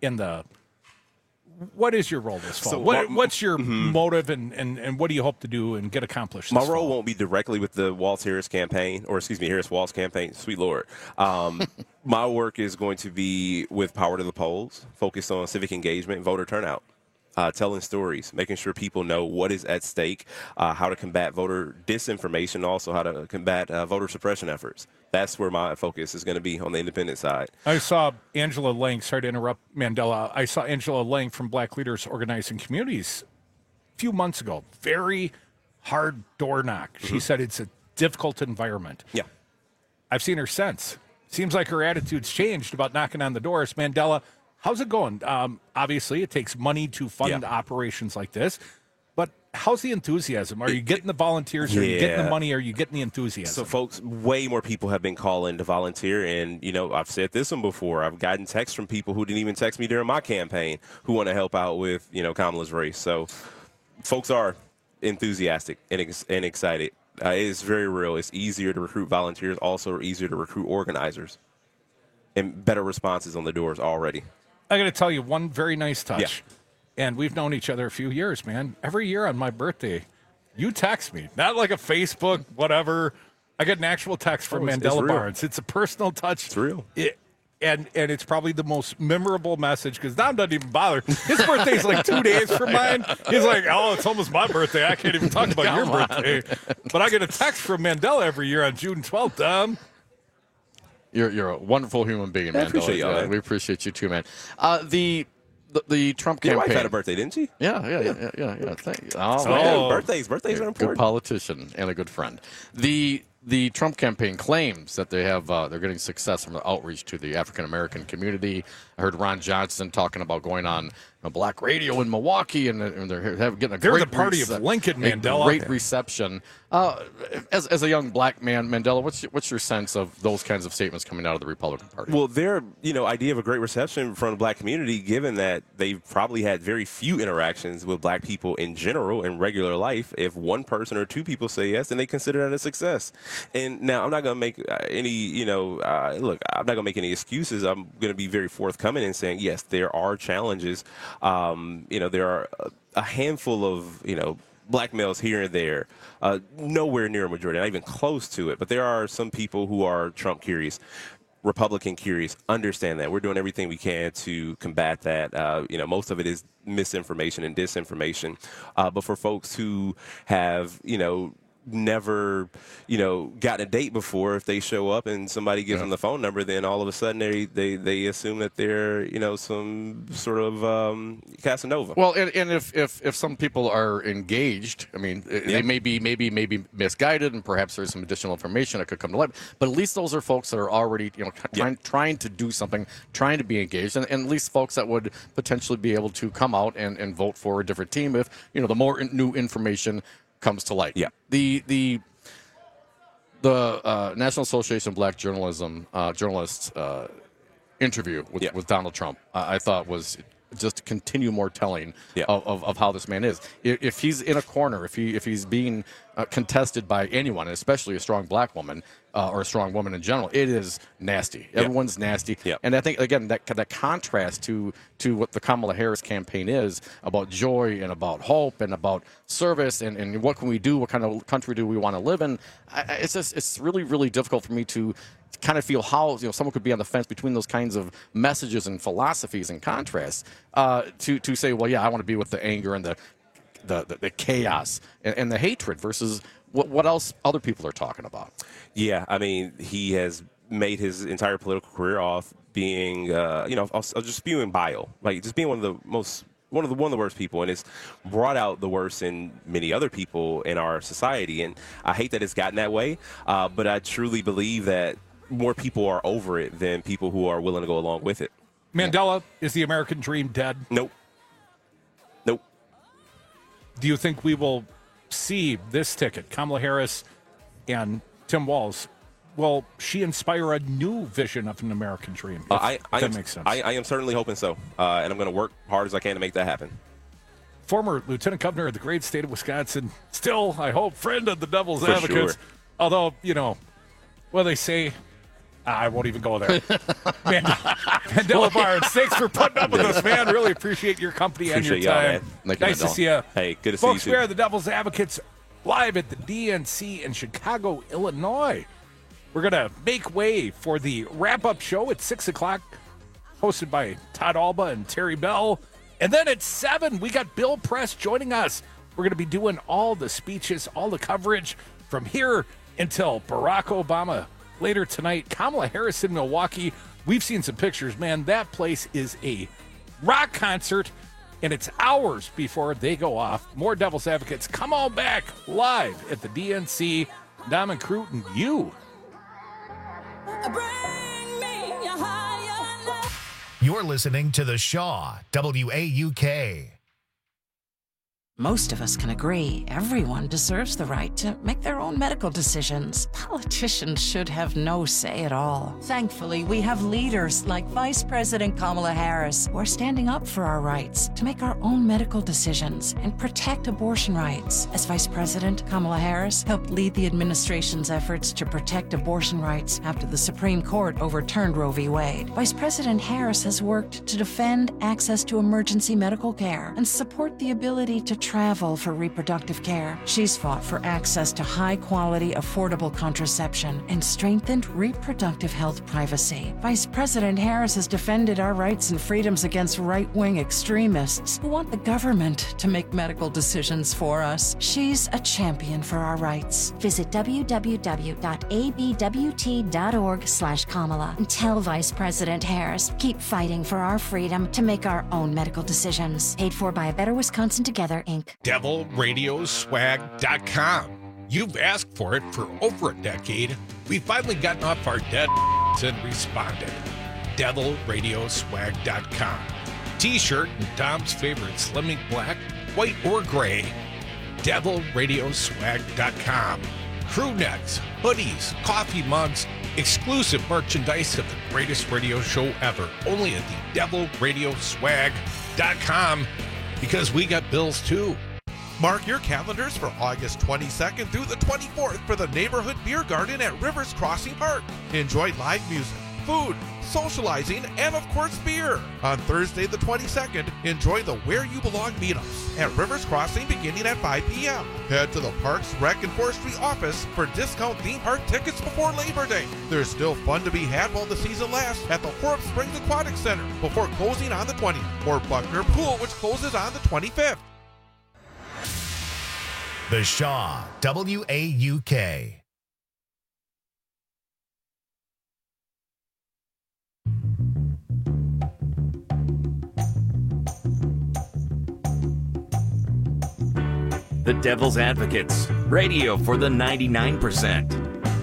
What is your role this fall? So, what's your motive, and what do you hope to do and get accomplished? My role won't be directly with the Harris campaign, Harris-Walz campaign. Sweet Lord. My work is going to be with Power to the Polls, focused on civic engagement, voter turnout, telling stories, making sure people know what is at stake, how to combat voter disinformation, also how to combat voter suppression efforts. That's where my focus is going to be on the independent side. I saw Angela Lang, sorry to interrupt, Mandela. I saw Angela Lang from Black Leaders Organizing Communities a few months ago. Very hard door knock. She said it's a difficult environment. Yeah. I've seen her since. Seems like her attitude's changed about knocking on the doors. Mandela, how's it going? Obviously, it takes money to fund operations like this. But how's the enthusiasm? Are you getting the volunteers? Are you getting the money? Are you getting the enthusiasm? So, folks, way more people have been calling to volunteer. And, I've said this one before. I've gotten texts from people who didn't even text me during my campaign who want to help out with, Kamala's race. So, folks are enthusiastic and excited. It's very real. It's easier to recruit volunteers, also easier to recruit organizers, and better responses on the doors already. I got to tell you one very nice touch. Yeah. And we've known each other a few years, man. Every year on my birthday, you text me. Not like a Facebook, whatever. I get an actual text from Mandela Barnes. It's a personal touch. It's real. And it's probably the most memorable message because Dom doesn't even bother. His birthday's like 2 days from mine. He's like, oh, it's almost my birthday. I can't even talk about your birthday. But I get a text from Mandela every year on June 12th, Dom. You're a wonderful human being, man. I appreciate y'all, man. We appreciate you too, man. The Trump campaign. Your wife had a birthday, didn't she? Yeah. Thank you. Oh, man. Birthdays are important. Good politician and a good friend. The Trump campaign claims that they have they're getting success from the outreach to the African American community. I heard Ron Johnson talking about going on black radio in Milwaukee, and they're getting a party of Lincoln Mandela. Great reception. As a young black man, Mandela, what's your sense of those kinds of statements coming out of the Republican Party? Well, their idea of a great reception from the black community, given that they've probably had very few interactions with black people in general in regular life. If one person or two people say yes, then they consider that a success. And now I'm not going to make any I'm not going to make any excuses. I'm going to be very forthcoming in saying yes, there are challenges. There are a handful of black males here and there, nowhere near a majority, not even close to it. But there are some people who are Trump curious, Republican curious. Understand that we're doing everything we can to combat that. Most of it is misinformation and disinformation. But for folks who have never gotten a date before, if they show up and somebody gives them the phone number, then all of a sudden they assume that they're some sort of Casanova. Well, and if some people are engaged, I mean, they may be misguided, and perhaps there's some additional information that could come to light. But at least those are folks that are already trying to do something, trying to be engaged, and at least folks that would potentially be able to come out and vote for a different team if the more new information comes to light. Yeah. The National Association of Black Journalists interview with Donald Trump, I thought was just to continue more telling of how this man is. If he's in a corner, if he's being contested by anyone, and especially a strong black woman or a strong woman in general, it is nasty. Everyone's nasty. And I think, again, that contrast to what the Kamala Harris campaign is about joy and about hope and about service and what can we do, what kind of country do we want to live in, it's really, really difficult for me to kind of feel how someone could be on the fence between those kinds of messages and philosophies and contrasts to say, well, yeah, I want to be with the anger and the chaos and the hatred versus what else other people are talking about. Yeah, I mean, he has made his entire political career off being, just spewing bile, like just being one of the worst people, and it's brought out the worst in many other people in our society. And I hate that it's gotten that way, but I truly believe that more people are over it than people who are willing to go along with it. Mandela, is the American dream dead? Nope. Do you think we will see this ticket, Kamala Harris and Tim Walz? Will she inspire a new vision of an American dream? That makes sense. I am certainly hoping so, and I'm going to work hard as I can to make that happen. Former Lieutenant Governor of the great state of Wisconsin, still, I hope, friend of the Devil's For Advocates. Sure. Although, what they say, I won't even go there. Mandela Barnes, thanks for putting up with us, man. Really appreciate your company and your time. Nice to see you. Hey, good to see you. Folks, too. we are the Devil's Advocates live at the DNC in Chicago, Illinois. We're going to make way for the wrap-up show at 6 o'clock, hosted by Todd Alba and Terry Bell. And then at 7, we got Bill Press joining us. We're going to be doing all the speeches, all the coverage from here until Barack Obama. Later tonight, Kamala Harris in Milwaukee. We've seen some pictures, man. That place is a rock concert, and it's hours before they go off. More Devil's Advocates. Come on back live at the DNC. Dom and Crute and you. You're listening to The Shaw, WAUK. Most of us can agree everyone deserves the right to make their own medical decisions. Politicians should have no say at all. Thankfully, we have leaders like Vice President Kamala Harris who are standing up for our rights to make our own medical decisions and protect abortion rights. As Vice President, Kamala Harris helped lead the administration's efforts to protect abortion rights after the Supreme Court overturned Roe v. Wade. Vice President Harris has worked to defend access to emergency medical care and support the ability to travel for reproductive care. She's fought for access to high-quality, affordable contraception and strengthened reproductive health privacy. Vice President Harris has defended our rights and freedoms against right-wing extremists who want the government to make medical decisions for us. She's a champion for our rights. Visit www.abwt.org/Kamala and tell Vice President Harris, keep fighting for our freedom to make our own medical decisions. Paid for by A Better Wisconsin Together, Inc. DevilRadioswag.com. You've asked for it for over a decade. We've finally gotten off our dead and responded. DevilRadioswag.com. T-shirt and Dom's favorite Slimming Black, white or gray. DevilRadioswag.com. Crew necks, hoodies, coffee mugs, exclusive merchandise of the greatest radio show ever. Only at the DevilRadioswag.com, because we got bills too. Mark your calendars for August 22nd through the 24th for the Neighborhood Beer Garden at Rivers Crossing Park. Enjoy live music, food, socializing, and of course beer. On Thursday the 22nd, enjoy the Where You Belong meetups at Rivers Crossing beginning at 5 p.m. Head to the Parks, Rec, and Forestry office for discount theme park tickets before Labor Day. There's still fun to be had while the season lasts at the Forbes Springs Aquatic Center before closing on the 20th, or Buckner Pool, which closes on the 25th. The Shaw, WAUK. The Devil's Advocates, radio for the 99%.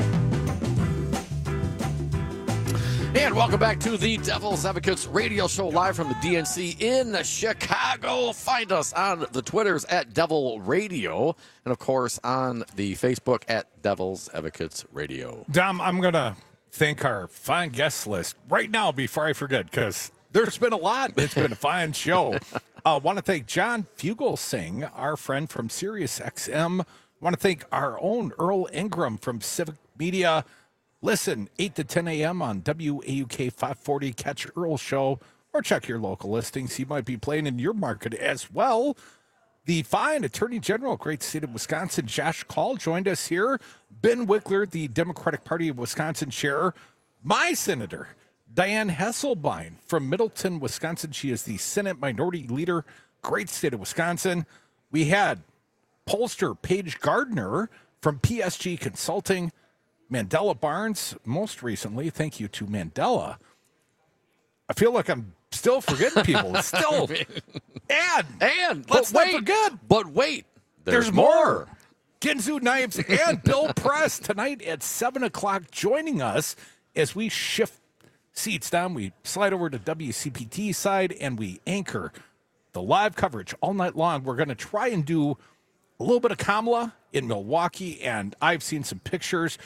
And welcome back to the Devil's Advocates radio show live from the DNC in Chicago. Find us on the Twitters at Devil Radio and, of course, on the Facebook at Devil's Advocates Radio. Dom, I'm going to thank our fine guest list right now before I forget, because there's been a lot. It's been a fine show. I want to thank John Fugelsang, our friend from Sirius XM. Want to thank our own Earl Ingram from Civic Media. Listen, 8 to 10 a.m. on WAUK 540. Catch Earl's show or check your local listings. He might be playing in your market as well. The fine Attorney General, great state of Wisconsin, Josh Call, joined us here. Ben Wickler, the Democratic Party of Wisconsin chair. My senator, Diane Hesselbein from Middleton, Wisconsin. She is the Senate Minority Leader, great state of Wisconsin. We had pollster Paige Gardner from PSG Consulting. Mandela Barnes, most recently. Thank you to Mandela. I feel like I'm still forgetting people. Still. And let's not forget. But wait. There's more. Ginzu Knives and Bill Press tonight at 7 o'clock joining us as we shift seats down. We slide over to WCPT side and we anchor the live coverage all night long. We're going to try and do a little bit of Kamala in Milwaukee, and I've seen some pictures.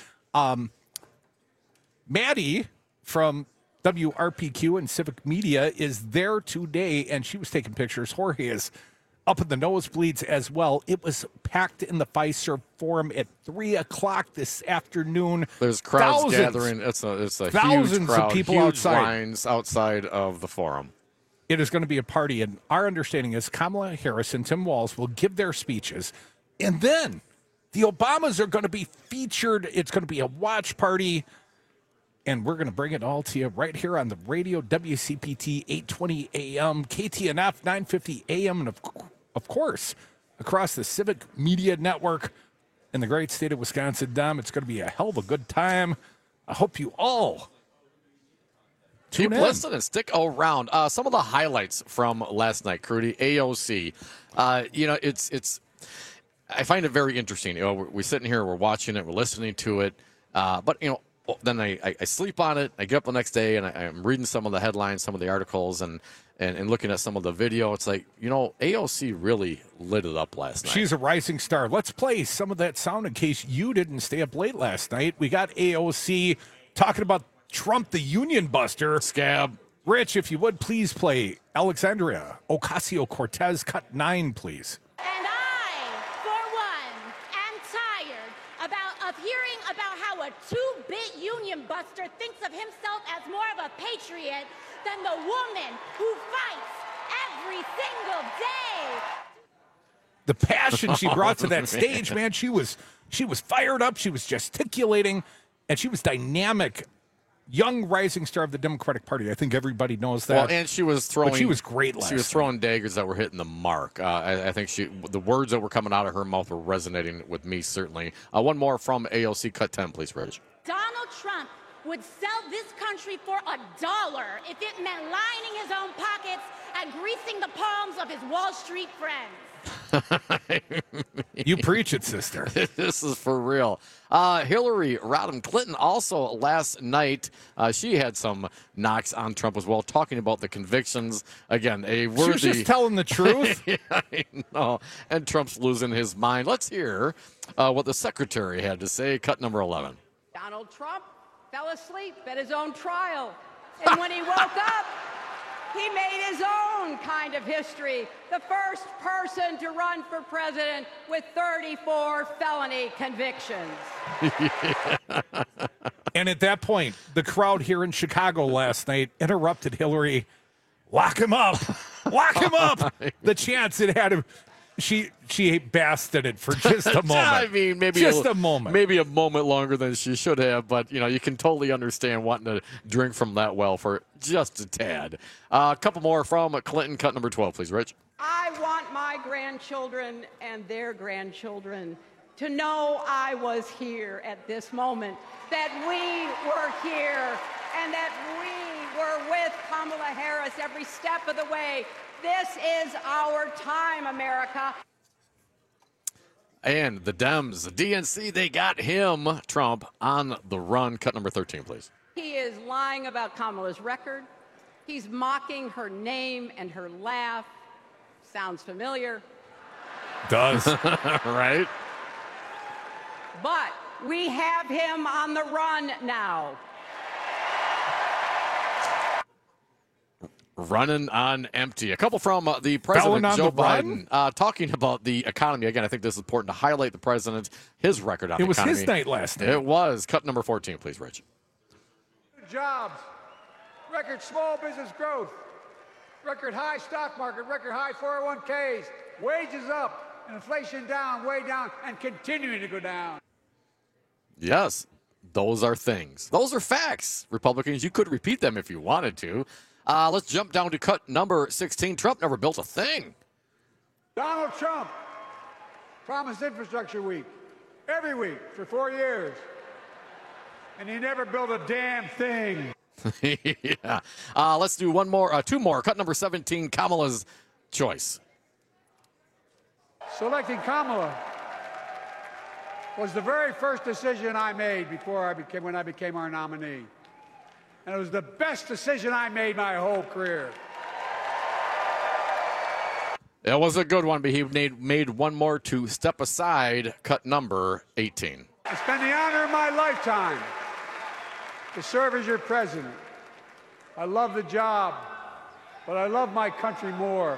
Maddie from WRPQ and Civic Media is there today, and she was taking pictures. Jorge is up in the nosebleeds as well. It was packed in the Fiserv Forum at 3 o'clock this afternoon. There's crowds gathering. It's a thousands huge crowd, of people huge outside. lines outside of the forum. It is going to be a party, and our understanding is Kamala Harris and Tim Walz will give their speeches, and then the Obamas are going to be featured. It's going to be a watch party, and we're going to bring it all to you right here on the radio, WCPT 820 AM, KTNF 950 AM, and of course, across the Civic Media Network in the great state of Wisconsin. Dom, it's going to be a hell of a good time. I hope you all Keep tune in. listening. Stick around. Some of the highlights from last night, Crudy, AOC. It's. I find it very interesting. We're sitting here, we're watching it, we're listening to it, but then I sleep on it. I get up the next day and I'm reading some of the headlines, some of the articles, and and looking at some of the video, it's like, AOC really lit it up last night. She's a rising star. Let's play some of that sound in case you didn't stay up late last night. We got AOC talking about Trump, the union buster. Scab. Rich, if you would, please play Alexandria Ocasio-Cortez, cut 9, please. And I, for one, am tired of hearing about how a two-bit union buster thinks of himself as more of a patriot than the woman who fights every single day. The passion she brought to that stage, man, she was fired up, she was gesticulating, and she was dynamic. Young rising star of the Democratic Party. I think everybody knows that. Well, and she was throwing. But she was great last She was throwing daggers that were hitting the mark. I think the words that were coming out of her mouth were resonating with me, certainly. One more from AOC, cut 10, please, Rich. Donald Trump would sell this country for $1 if it meant lining his own pockets and greasing the palms of his Wall Street friends. You preach it, sister. This is for real. Hillary Rodham Clinton also last night, she had some knocks on Trump as well, talking about the convictions. Again, a worthy... She was just telling the truth. Yeah, I know. And Trump's losing his mind. Let's hear what the secretary had to say. Cut number 11. Donald Trump fell asleep at his own trial. And when he woke up, he made his own kind of history. The first person to run for president with 34 felony convictions. And at that point, the crowd here in Chicago last night interrupted Hillary. Lock him up. Lock him up. The chance it had him. She basked in it for just a moment. I mean, maybe just a moment. Maybe a moment longer than she should have, but you can totally understand wanting to drink from that well for just a tad. A couple more from Clinton, cut number 12, please, Rich. I want my grandchildren and their grandchildren to know I was here at this moment, that we were here, and that we were with Kamala Harris every step of the way. This is our time, America. And the Dems, the DNC, they got him, Trump, on the run. Cut number 13, please. He is lying about Kamala's record. He's mocking her name and her laugh. Sounds familiar. Does. Right? But we have him on the run now. Running on empty. A couple from the president, Joe Biden, talking about the economy. Again, I think this is important to highlight the president, his record on the economy. It was his night last night. It was. Cut number 14, please, Rich. Jobs, record small business growth, record high stock market, record high 401ks, wages up, inflation down, way down, and continuing to go down. Yes, those are things. Those are facts. Republicans, you could repeat them if you wanted to. Let's jump down to cut number 16. Trump never built a thing. Donald Trump promised infrastructure week every week for 4 years, and he never built a damn thing. Yeah. Let's do two more. Cut number 17, Kamala's choice. Selecting Kamala was the very first decision I made when I became our nominee. And it was the best decision I made my whole career. It was a good one, but he made one more to step aside. Cut number 18. It's been the honor of my lifetime to serve as your president. I love the job, but I love my country more.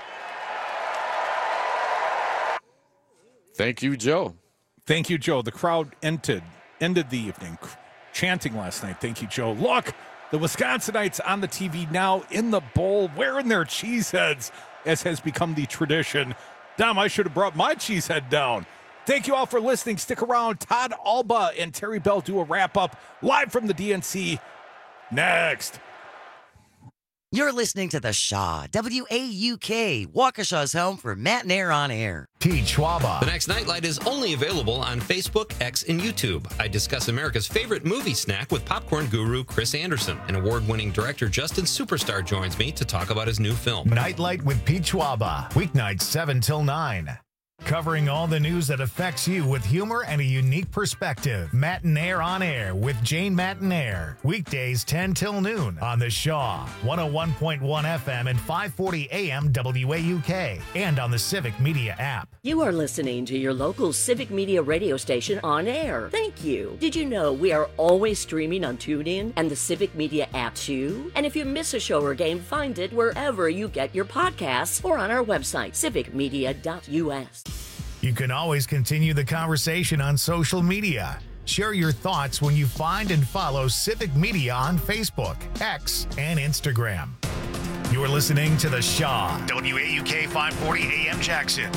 Thank you, Joe. Thank you, Joe. The crowd ended the evening chanting last night. Thank you, Joe. Look, the Wisconsinites on the TV now in the bowl, wearing their cheese heads, as has become the tradition. Dom, I should have brought my cheese head down. Thank you all for listening. Stick around. Todd Alba and Terry Bell do a wrap-up live from the DNC next. You're listening to The Shaw, WAUK, Waukesha's home for Matt and Air on Air. Pete Schwaba. The next Nightlight is only available on Facebook, X, and YouTube. I discuss America's favorite movie snack with popcorn guru Chris Anderson. And award-winning director Justin Superstar joins me to talk about his new film. Nightlight with Pete Schwaba. Weeknights 7 till 9. Covering all the news that affects you with humor and a unique perspective. Matinaire on Air with Jane Matinaire. Weekdays 10 till noon on the Shaw, 101.1 FM and 540 AM WAUK, and on the Civic Media app. You are listening to your local Civic Media radio station on air. Thank you. Did you know we are always streaming on TuneIn and the Civic Media app too? And if you miss a show or game, find it wherever you get your podcasts or on our website, civicmedia.us. You can always continue the conversation on social media. Share your thoughts when you find and follow Civic Media on Facebook, X, and Instagram. You're listening to The Shaw, WAUK 540 AM Jackson,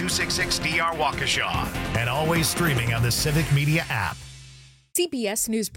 W266DR Waukesha, and always streaming on the Civic Media app. CBS News